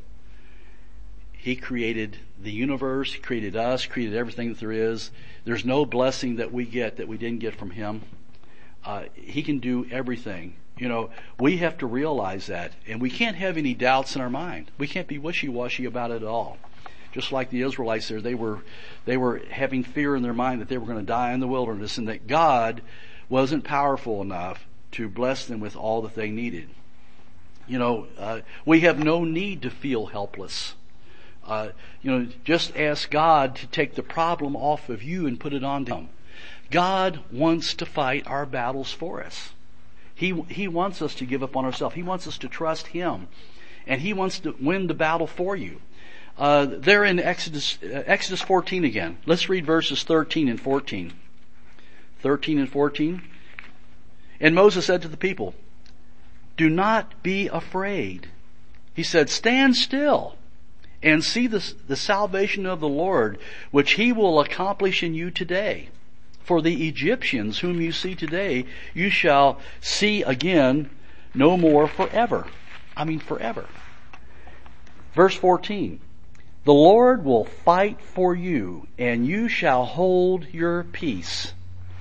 He created the universe, He created us, created everything that there is. There's no blessing that we get that we didn't get from Him. Uh, he can do everything. You know, we have to realize that, and we can't have any doubts in our mind. We can't be wishy-washy about it at all. Just like the Israelites there, they were, they were having fear in their mind that they were going to die in the wilderness, and that God wasn't powerful enough to bless them with all that they needed. You know, uh, we have no need to feel helpless. Uh, you know, just ask God to take the problem off of you and put it on Him. God wants to fight our battles for us. He, He wants us to give up on ourselves. He wants us to trust Him. And He wants to win the battle for you. Uh, they're in Exodus, uh, Exodus fourteen again. Let's read verses thirteen and fourteen. thirteen and fourteen. And Moses said to the people, do not be afraid. He said, stand still and see the, the salvation of the Lord, which He will accomplish in you today. For the Egyptians whom you see today, you shall see again no more forever. I mean forever. Verse fourteen. The Lord will fight for you, and you shall hold your peace.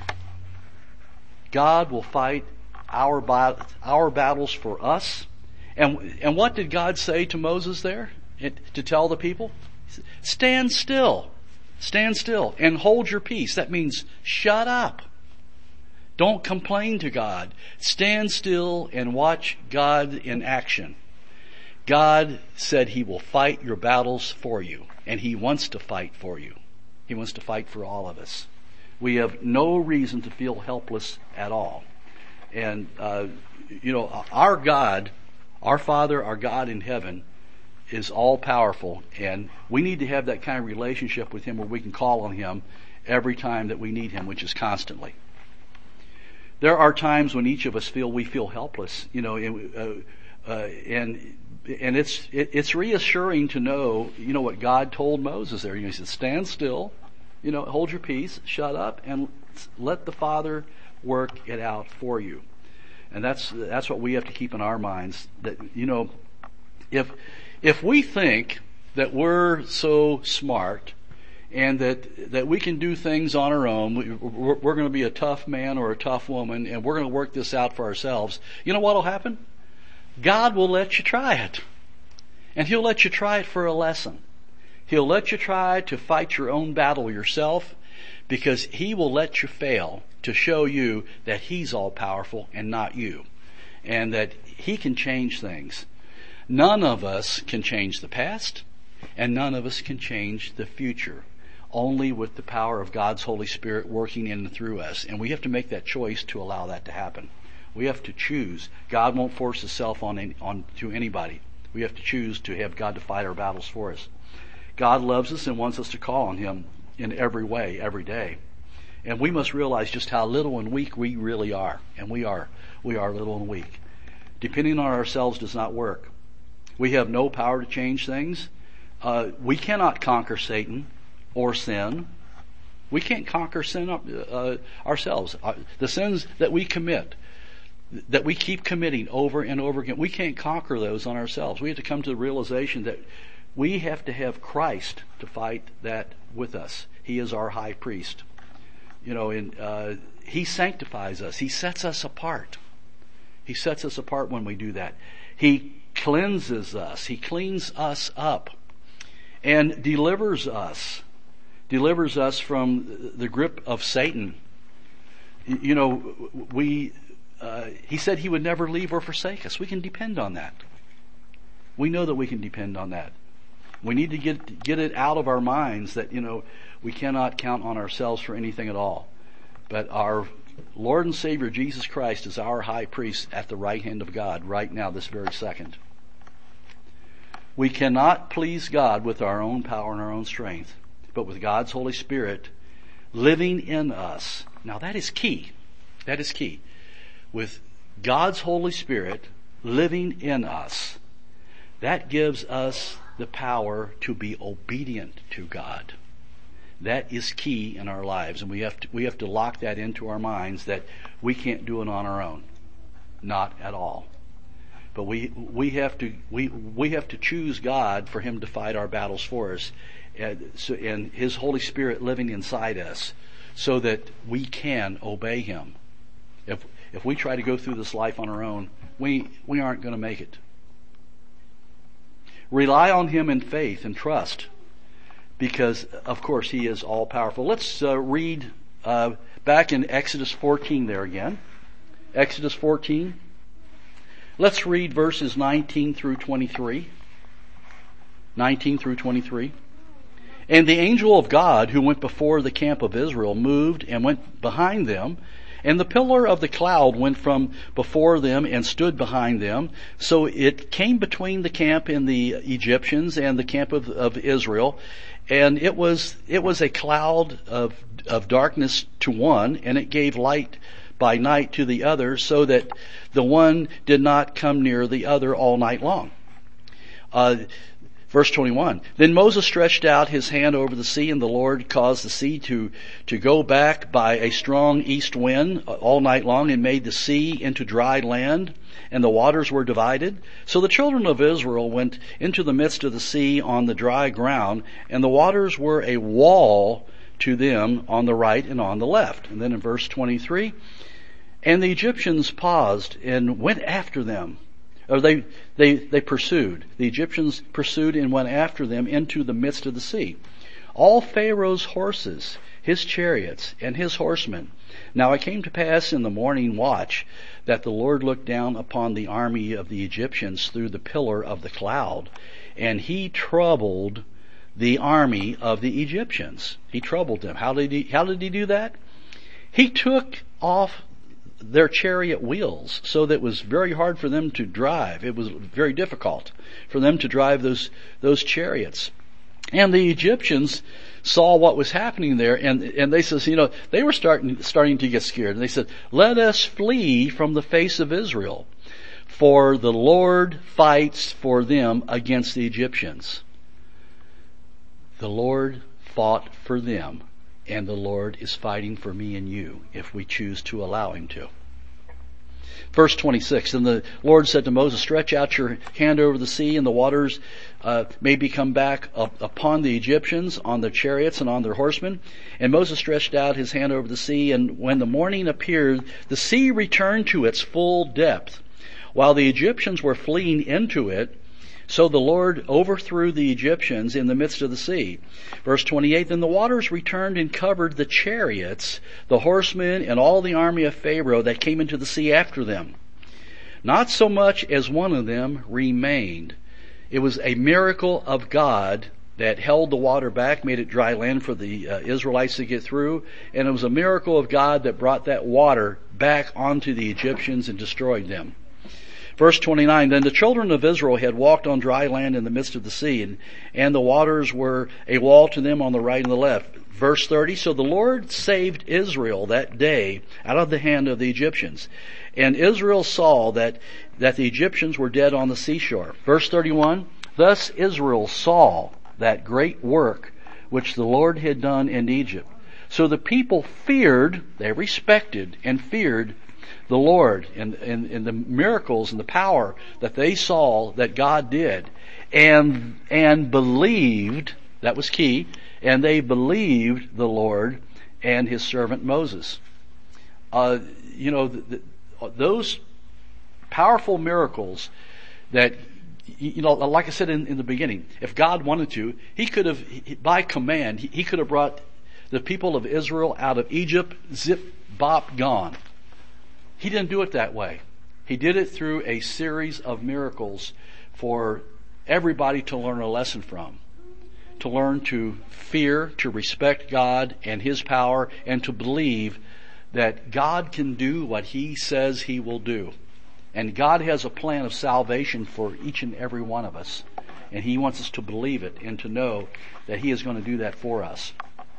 God will fight our bat- our battles for us. And, and what did God say to Moses there? It, to tell the people? Stand still. Stand still and hold your peace. That means shut up. Don't complain to God. Stand still and watch God in action. God said He will fight your battles for you, and He wants to fight for you. He wants to fight for all of us. We have no reason to feel helpless at all. And, uh, you know, our God, our Father, our God in heaven, is all powerful, and we need to have that kind of relationship with Him where we can call on Him every time that we need Him, which is constantly. There are times when each of us feel we feel helpless, you know, and uh, uh, and, and it's it, it's reassuring to know, you know, what God told Moses there. You know, He said, "Stand still, you know, hold your peace, shut up, and let the Father work it out for you." And that's that's what we have to keep in our minds. That, you know, if If we think that we're so smart and that that we can do things on our own, we, we're, we're going to be a tough man or a tough woman, and we're going to work this out for ourselves, you know what will happen? God will let you try it. And He'll let you try it for a lesson. He'll let you try to fight your own battle yourself, because He will let you fail to show you that He's all powerful and not you, and that He can change things. None of us can change the past, and none of us can change the future. Only with the power of God's Holy Spirit working in and through us. And we have to make that choice to allow that to happen. We have to choose. God won't force Himself on, any, on to anybody. We have to choose to have God to fight our battles for us. God loves us and wants us to call on Him in every way, every day. And we must realize just how little and weak we really are. And we are. We are little and weak. Depending on ourselves does not work. We have no power to change things. Uh, we cannot conquer Satan or sin. We can't conquer sin uh, ourselves. Uh, the sins that we commit, that we keep committing over and over again, we can't conquer those on ourselves. We have to come to the realization that we have to have Christ to fight that with us. He is our high priest. You know, and uh, He sanctifies us. He sets us apart. He sets us apart when we do that. He cleanses us. He cleans us up and delivers us. delivers us from the grip of Satan. You know, we, uh, He said He would never leave or forsake us. We can depend on that. We know that we can depend on that. We need to get, get it out of our minds that, you know, we cannot count on ourselves for anything at all. But our Lord and Savior Jesus Christ is our high priest at the right hand of God right now, this very second. We cannot please God with our own power and our own strength, but with God's Holy Spirit living in us. Now that is key. That is key. With God's Holy Spirit living in us, that gives us the power to be obedient to God. That is key in our lives, and we have to, we have to lock that into our minds that we can't do it on our own. Not at all. But we we have to we we have to choose God for Him to fight our battles for us. And, so, and His Holy Spirit living inside us, so that we can obey Him. If if we try to go through this life on our own, we we aren't going to make it. Rely on Him in faith and trust, because of course He is all powerful. Let's uh, read uh, back in Exodus fourteen there again. Exodus fourteen. Let's read verses nineteen through twenty-three. nineteen through twenty-three. And the angel of God who went before the camp of Israel moved and went behind them, and the pillar of the cloud went from before them and stood behind them. So it came between the camp and the Egyptians and the camp of, of Israel, and it was it was a cloud of of darkness to one, and it gave light by night to the other, so that the one did not come near the other all night long. Uh, Verse twenty-one, then Moses stretched out his hand over the sea, and the Lord caused the sea to, to go back by a strong east wind all night long, and made the sea into dry land, and the waters were divided. So the children of Israel went into the midst of the sea on the dry ground, and the waters were a wall to them on the right and on the left. And then in verse twenty-three, and the Egyptians paused and went after them. Or they, they, they pursued. The Egyptians pursued and went after them into the midst of the sea. All Pharaoh's horses, his chariots, and his horsemen. Now it came to pass in the morning watch that the Lord looked down upon the army of the Egyptians through the pillar of the cloud, and He troubled the army of the Egyptians. He troubled them. How did he, how did he do that? He took off their chariot wheels, so that it was very hard for them to drive. It was very difficult for them to drive those those chariots. And the Egyptians saw what was happening there, and and they says, you know, they were starting starting to get scared. And they said, "Let us flee from the face of Israel, for the Lord fights for them against the Egyptians." The Lord fought for them, and the Lord is fighting for me and you if we choose to allow Him to. Verse twenty-six, and the Lord said to Moses, stretch out your hand over the sea, and the waters uh, may become back up upon the Egyptians, on their chariots and on their horsemen. And Moses stretched out his hand over the sea, and when the morning appeared, the sea returned to its full depth, while the Egyptians were fleeing into it. So the Lord overthrew the Egyptians in the midst of the sea. Verse twenty-eight, then the waters returned and covered the chariots, the horsemen, and all the army of Pharaoh that came into the sea after them. Not so much as one of them remained. It was a miracle of God that held the water back, made it dry land for the uh, Israelites to get through, and it was a miracle of God that brought that water back onto the Egyptians and destroyed them. Verse twenty-nine, then the children of Israel had walked on dry land in the midst of the sea, and, and the waters were a wall to them on the right and the left. Verse thirty, so the Lord saved Israel that day out of the hand of the Egyptians. And Israel saw that, that the Egyptians were dead on the seashore. Verse thirty-one, thus Israel saw that great work which the Lord had done in Egypt. So the people feared, they respected and feared the Lord and, and, and the miracles and the power that they saw that God did, and and believed, that was key, and they believed the Lord and his servant Moses. Uh, you know, the, the, those powerful miracles that, you know, like I said in, in the beginning, if God wanted to, he could have, by command, he, he could have brought the people of Israel out of Egypt, zip, bop, gone. He didn't do it that way. He did it through a series of miracles for everybody to learn a lesson from. To learn to fear, to respect God and his power, and to believe that God can do what he says he will do. And God has a plan of salvation for each and every one of us. And he wants us to believe it and to know that he is going to do that for us.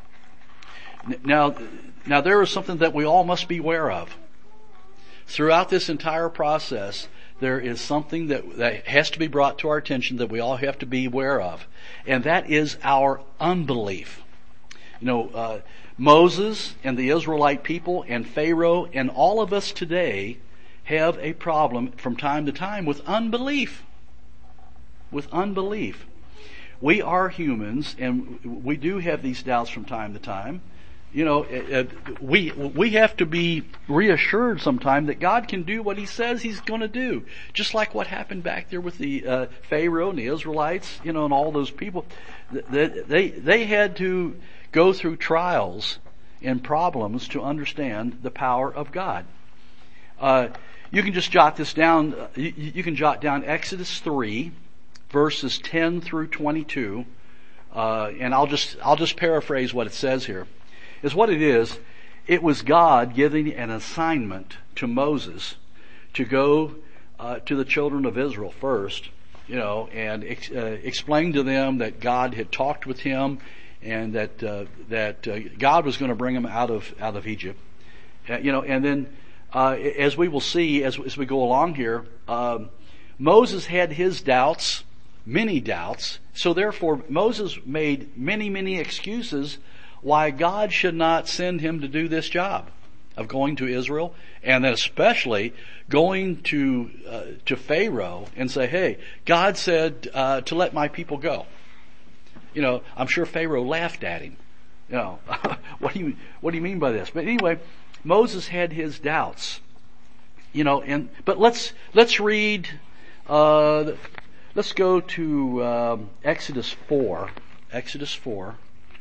Now, now there is something that we all must be aware of. Throughout this entire process, there is something that, that has to be brought to our attention that we all have to be aware of. And that is our unbelief. You know, uh, Moses and the Israelite people and Pharaoh and all of us today have a problem from time to time with unbelief. With unbelief. We are humans and we do have these doubts from time to time. You know, uh, we we have to be reassured sometime that God can do what he says he's going to do. Just like what happened back there with the uh, Pharaoh and the Israelites, you know, and all those people. They, they, they had to go through trials and problems to understand the power of God. Uh, you can just jot this down. You, you can jot down Exodus three, verses ten through twenty-two, uh, and I'll just I'll just paraphrase what it says here. Is what it is. It was God giving an assignment to Moses to go uh, to the children of Israel first, you know, and ex- uh, explain to them that God had talked with him and that uh, that uh, God was going to bring them out of out of Egypt, uh, you know, and then uh, as we will see as as we go along here, um, Moses had his doubts, many doubts. So therefore, Moses made many many excuses why God should not send him to do this job of going to Israel, and then especially going to uh, to Pharaoh and say, "Hey, God said uh, to let my people go." You know, I'm sure Pharaoh laughed at him. You know, what do you what do you mean by this? But anyway, Moses had his doubts. You know, and but let's let's read. Uh, let's go to um, Exodus four. Exodus four.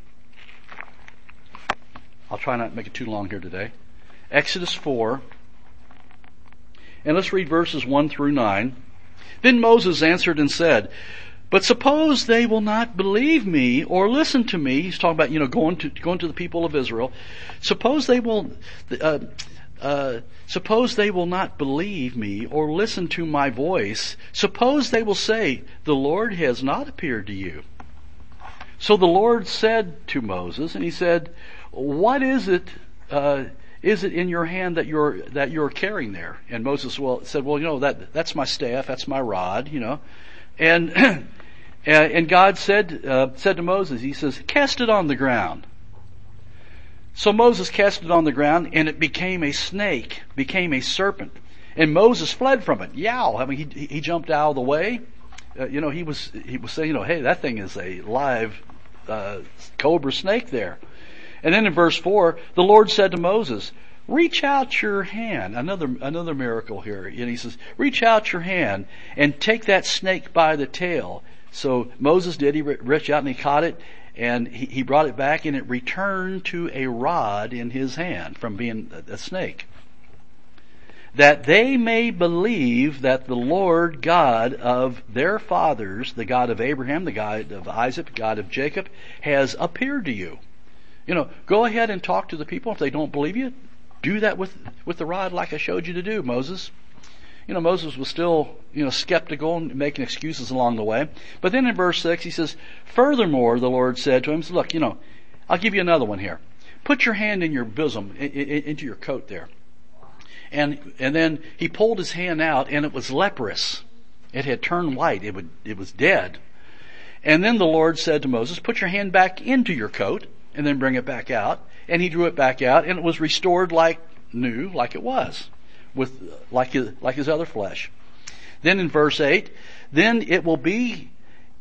I'll try not to make it too long here today. Exodus four. And let's read verses one through nine. Then Moses answered and said, but suppose they will not believe me or listen to me. He's talking about, you know, going to, going to the people of Israel. Suppose they will, uh, uh, suppose they will not believe me or listen to my voice. Suppose they will say, the Lord has not appeared to you. So the Lord said to Moses, and he said, what is it, uh, is it in your hand that you're, that you're carrying there? And Moses well, said, well, you know, that, that's my staff, that's my rod, you know. And, and God said, uh, said to Moses, he says, cast it on the ground. So Moses cast it on the ground and it became a snake, became a serpent. And Moses fled from it. Yow! I mean, he, he jumped out of the way. Uh, you know, he was, he was saying, you know, hey, that thing is a live, uh, cobra snake there. And then in verse four, the Lord said to Moses, reach out your hand. Another, another miracle here. And he says, reach out your hand and take that snake by the tail. So Moses did. He reached out and he caught it, and he, he brought it back, and it returned to a rod in his hand from being a, a snake. That they may believe that the Lord God of their fathers, the God of Abraham, the God of Isaac, the God of Jacob, has appeared to you. You know, go ahead and talk to the people. If they don't believe you, do that with, with the rod like I showed you to do, Moses. You know, Moses was still, you know, skeptical and making excuses along the way. But then in verse six, he says, furthermore, the Lord said to him, look, you know, I'll give you another one here. Put your hand in your bosom, in, in, into your coat there. And, and then he pulled his hand out, and it was leprous. It had turned white. It would, it was dead. And then the Lord said to Moses, put your hand back into your coat, and then bring it back out. And he drew it back out, and it was restored like new, like it was, with, like his, like his other flesh. Then in verse eight, then it will be,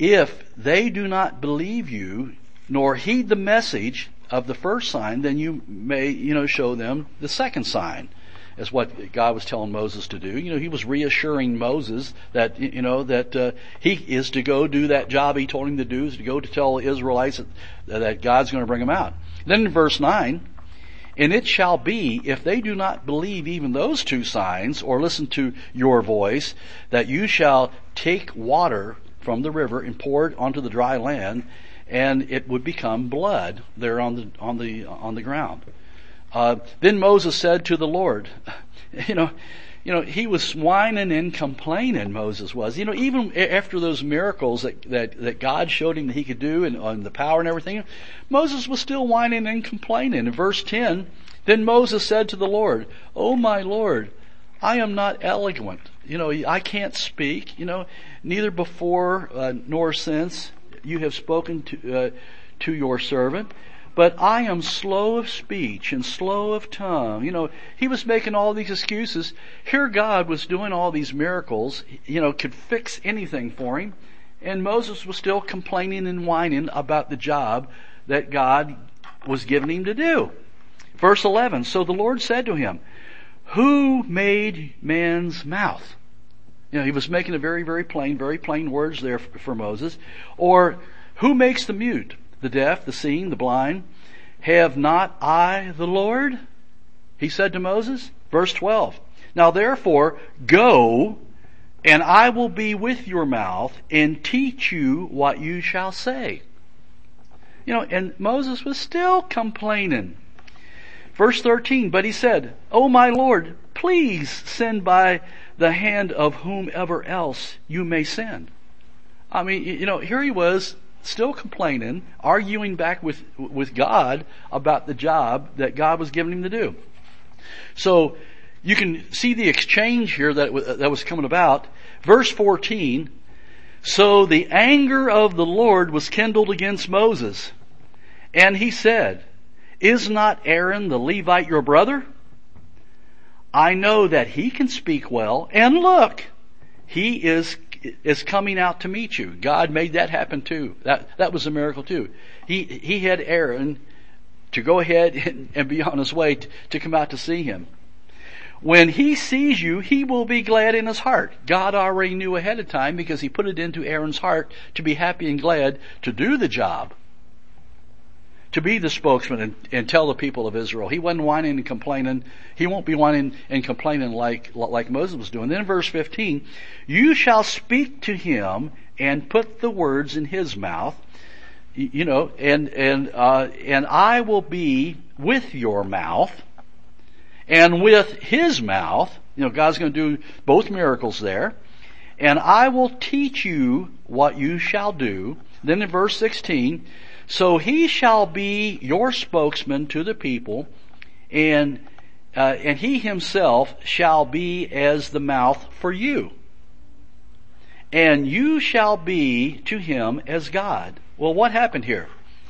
if they do not believe you, nor heed the message of the first sign, then you may, you know, show them the second sign. Is what God was telling Moses to do. You know, he was reassuring Moses that, you know, that uh, he is to go do that job he told him to do, is to go to tell the Israelites that, that God's going to bring them out. Then in verse nine, and it shall be, if they do not believe even those two signs, or listen to your voice, that you shall take water from the river and pour it onto the dry land, and it would become blood there on the on the on the ground. Uh, then Moses said to the Lord, you know, you know, he was whining and complaining, Moses was. You know, even after those miracles that, that, that God showed him that he could do, and on the power and everything, Moses was still whining and complaining. In verse ten, then Moses said to the Lord, oh my Lord, I am not eloquent. You know, I can't speak, you know, neither before uh, nor since you have spoken to, uh, to your servant. But I am slow of speech and slow of tongue. You know, he was making all these excuses. Here God was doing all these miracles, you know, could fix anything for him. And Moses was still complaining and whining about the job that God was giving him to do. Verse eleven, so the Lord said to him, who made man's mouth? You know, he was making a very, very plain, very plain words there for Moses. Or, who makes the mute? The deaf, the seeing, the blind. Have not I the Lord? He said to Moses. Verse twelve. Now therefore, go, and I will be with your mouth, and teach you what you shall say. You know, and Moses was still complaining. Verse thirteen, but he said, O my Lord, please send by the hand of whomever else you may send. I mean, you know, here he was, still complaining, arguing back with with God about the job that God was giving him to do. So you can see the exchange here that that was coming about. Verse fourteen, so the anger of the Lord was kindled against Moses, and he said, is not Aaron the Levite your brother? I know that he can speak well, and look, he is is coming out to meet you. God made that happen too. That that was a miracle too. He he had Aaron to go ahead and, and be on his way to, to come out to see him. When he sees you, he will be glad in his heart. God already knew ahead of time because he put it into Aaron's heart to be happy and glad to do the job, to be the spokesman and, and tell the people of Israel. He wasn't whining and complaining. He won't be whining and complaining like, like Moses was doing. Then in verse fifteen, you shall speak to him and put the words in his mouth, you know, and, and, uh, and I will be with your mouth and with his mouth. You know, God's going to do both miracles there. And I will teach you what you shall do. Then in verse sixteen, so he shall be your spokesman to the people, and uh, and he himself shall be as the mouth for you. And you shall be to him as God. Well, what happened here?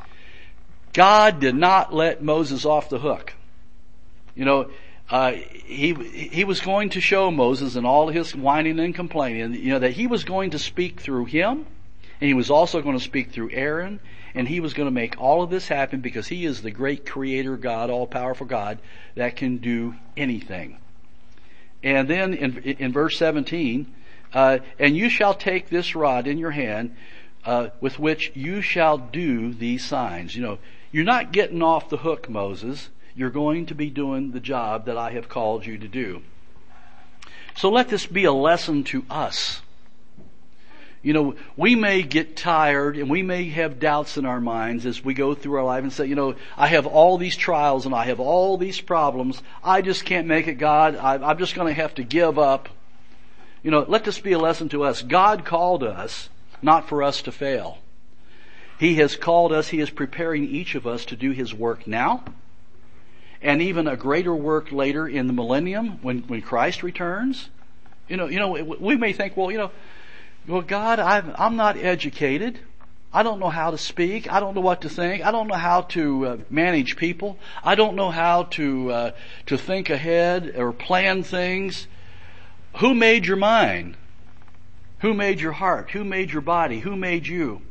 God did not let Moses off the hook. You know, uh, he he was going to show Moses in all his whining and complaining, you know, that he was going to speak through him, And he was also going to speak through Aaron, and he was going to make all of this happen because he is the great creator God, all-powerful God, that can do anything. And then in, in verse seventeen, uh, and you shall take this rod in your hand, uh, with which you shall do these signs. You know, you're not getting off the hook, Moses. You're going to be doing the job that I have called you to do. So let this be a lesson to us. You know, we may get tired and we may have doubts in our minds as we go through our life and say, you know, I have all these trials and I have all these problems. I just can't make it, God. I, I'm just going to have to give up. You know, let this be a lesson to us. God called us not for us to fail. He has called us. He is preparing each of us to do His work now, and even a greater work later in the millennium when, when Christ returns. You know, you know, we may think, well, you know, well, God, I'm, I'm not educated. I don't know how to speak. I don't know what to think. I don't know how to uh, manage people. I don't know how to uh, to think ahead or plan things. Who made your mind? Who made your heart? Who made your body? Who made you?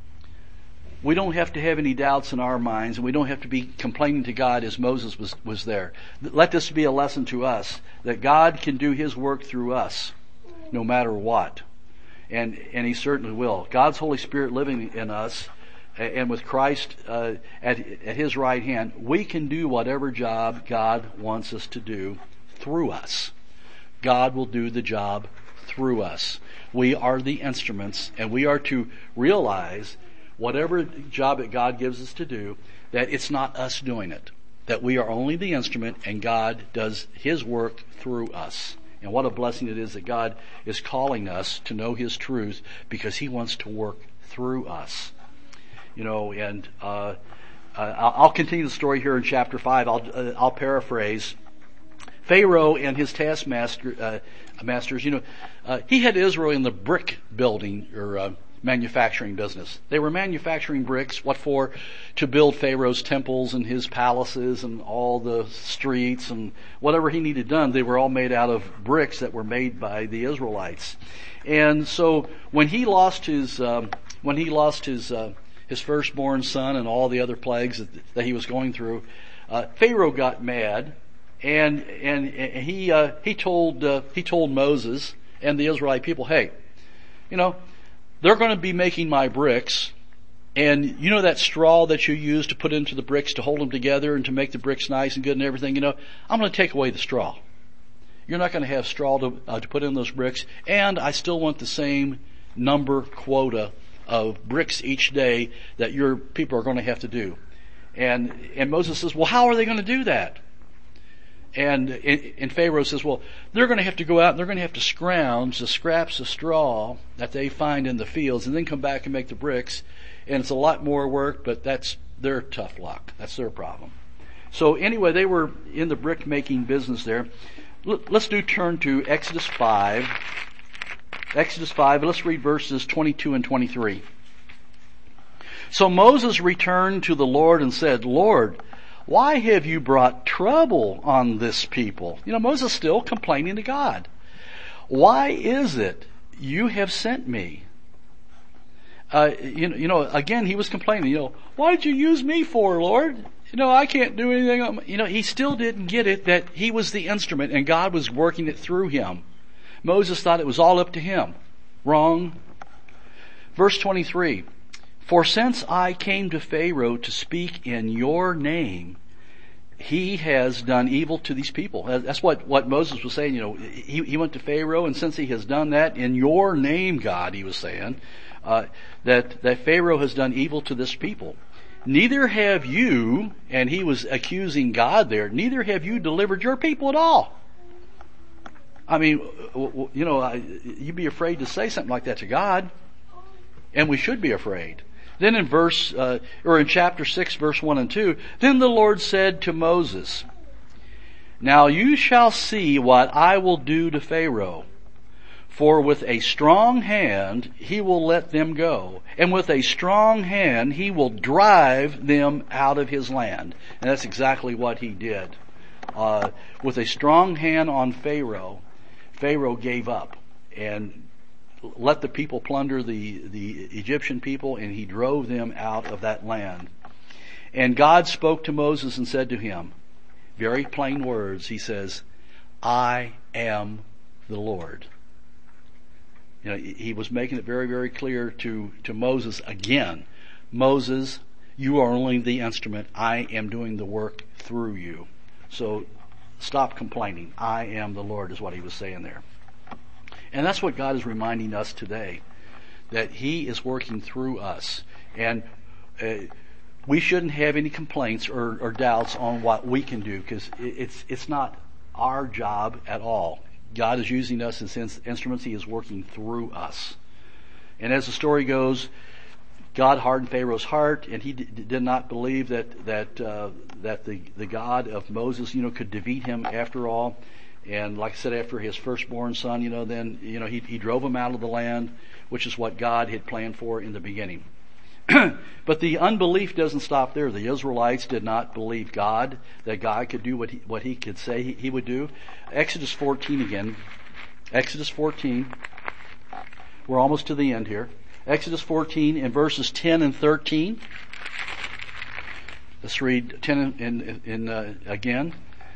We don't have to have any doubts in our minds, and we don't have to be complaining to God as Moses was, was there. Let this be a lesson to us that God can do His work through us no matter what. And, and He certainly will. God's Holy Spirit living in us, and with Christ uh, at, at His right hand, we can do whatever job God wants us to do through us. God will do the job through us. We are the instruments, and we are to realize whatever job that God gives us to do, that it's not us doing it. That we are only the instrument, and God does His work through us. And what a blessing it is that God is calling us to know His truth because He wants to work through us. You know, and uh, uh, I'll continue the story here in chapter five. I'll uh, I'll paraphrase. Pharaoh and his taskmaster uh, masters, you know, uh, he had Israel in the brick building or uh, manufacturing business. They were manufacturing bricks. What for? To build Pharaoh's temples and his palaces and all the streets and whatever he needed done. They were all made out of bricks that were made by the Israelites. And so when he lost his um, when he lost his uh, his firstborn son and all the other plagues that, that he was going through, uh, Pharaoh got mad, and and, and he uh, he told uh, he told Moses and the Israelite people, hey, you know, they're going to be making my bricks, and you know that straw that you use to put into the bricks to hold them together and to make the bricks nice and good and everything, you know, I'm going to take away the straw. You're not going to have straw to, uh, to put in those bricks, and I still want the same number quota of bricks each day that your people are going to have to do. And and Moses says, well, how are they going to do that? And, and Pharaoh says, well, they're going to have to go out and they're going to have to scrounge the scraps of straw that they find in the fields and then come back and make the bricks. And it's a lot more work, but that's their tough luck. That's their problem. So anyway, they were in the brick making business there. Let's do turn to Exodus five. Exodus five, let's read verses twenty-two and twenty-three. So Moses returned to the Lord and said, Lord, why have you brought trouble on this people? You know, Moses is still complaining to God. Why is it you have sent me? Uh, you know, you know, again, he was complaining, you know, why did you use me for, Lord? You know, I can't do anything. You know, he still didn't get it that he was the instrument and God was working it through him. Moses thought it was all up to him. Wrong. Verse twenty-three. For since I came to Pharaoh to speak in your name, he has done evil to these people. That's what, what Moses was saying. You know, he, he went to Pharaoh, and since he has done that in your name, God, he was saying, uh, that, that Pharaoh has done evil to this people. Neither have you, and he was accusing God there, neither have you delivered your people at all. I mean, you know, you'd be afraid to say something like that to God, and we should be afraid. Then in verse, uh, or in chapter six, verse one and two, then the Lord said to Moses, now you shall see what I will do to Pharaoh, for with a strong hand he will let them go, and with a strong hand he will drive them out of his land. And that's exactly what he did. Uh, with a strong hand on Pharaoh, Pharaoh gave up. And let the people plunder the, the Egyptian people, and he drove them out of that land. And God spoke to Moses and said to him, very plain words, he says, I am the Lord. You know, he was making it very, very clear to, to Moses again. Moses, you are only the instrument. I am doing the work through you. So stop complaining. I am the Lord is what he was saying there. And that's what God is reminding us today, that he is working through us. And uh, we shouldn't have any complaints or, or doubts on what we can do, because it's it's not our job at all. God is using us as instruments. He is working through us. And as the story goes, God hardened Pharaoh's heart, and he d- did not believe that that uh, that the the God of Moses, you know, could defeat him after all. And like I said, after his firstborn son, you know, then you know he he drove him out of the land, which is what God had planned for in the beginning. But the unbelief doesn't stop there. The Israelites did not believe God, that God could do what he, what he could say he, he would do. Exodus fourteen again. Exodus fourteen. We're almost to the end here. Exodus fourteen in verses ten and thirteen. Let's read ten in, in, in uh, again.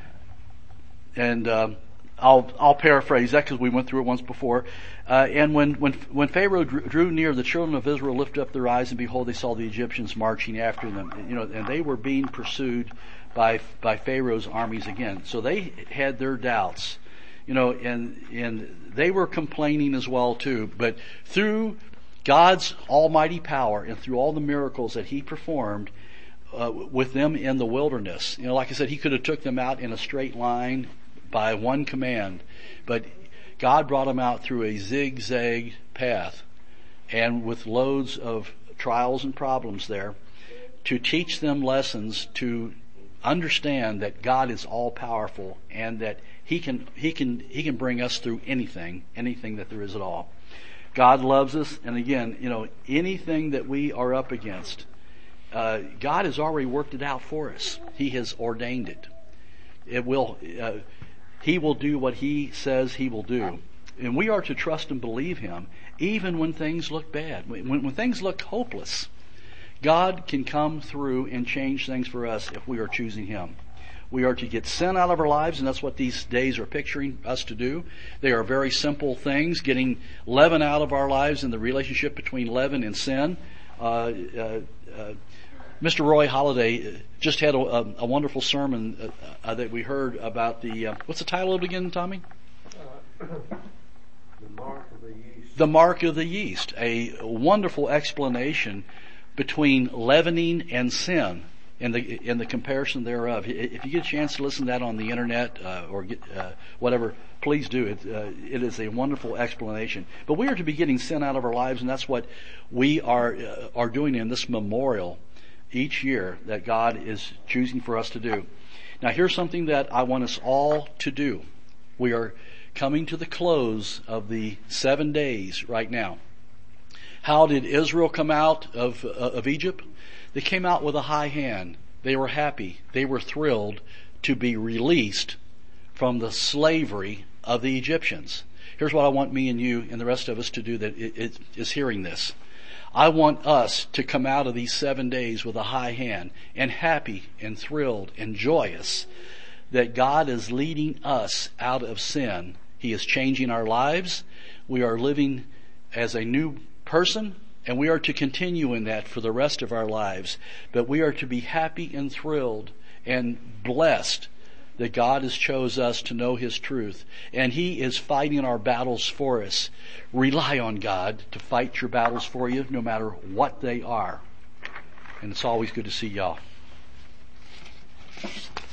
And uh, I'll I'll paraphrase that because we went through it once before. Uh, and when when when Pharaoh drew, drew near, the children of Israel lifted up their eyes, and behold, they saw the Egyptians marching after them. You know, and they were being pursued by by Pharaoh's armies again. So they had their doubts, you know, and and they were complaining as well too. But through God's almighty power and through all the miracles that he performed uh, with them in the wilderness, you know, like I said, he could have took them out in a straight line by one command, but God brought them out through a zigzag path and with loads of trials and problems there to teach them lessons, to understand that God is all powerful and that he can he can he can bring us through anything anything that there is at all. God loves us, and again, you know, anything that we are up against, uh, God has already worked it out for us. He has ordained it. It will uh, He will do what he says he will do. And we are to trust and believe him even when things look bad. When, when things look hopeless, God can come through and change things for us if we are choosing him. We are to get sin out of our lives, and that's what these days are picturing us to do. They are very simple things, getting leaven out of our lives and the relationship between leaven and sin. Uh, uh, uh, Mister Roy Halladay just had a, a, a wonderful sermon uh, uh, that we heard about the, uh, what's the title of it again, Tommy? Uh, the mark of the yeast. The mark of the yeast. A wonderful explanation between leavening and sin and the in the comparison thereof. If you get a chance to listen to that on the internet uh, or get, uh, whatever, please do it. Uh, it is a wonderful explanation. But we are to be getting sin out of our lives, and that's what we are uh, are doing in this memorial each year that God is choosing for us to do. Now here's something that I want us all to do. We are coming to the close of the seven days right now. How did Israel come out of, uh, of Egypt? They came out with a high hand. They were happy. They were thrilled to be released from the slavery of the Egyptians. Here's what I want me and you and the rest of us to do that is hearing this. I want us to come out of these seven days with a high hand and happy and thrilled and joyous that God is leading us out of sin. He is changing our lives. We are living as a new person, and we are to continue in that for the rest of our lives. But we are to be happy and thrilled and blessed that God has chose us to know his truth, and he is fighting our battles for us. Rely on God to fight your battles for you, no matter what they are. And it's always good to see y'all.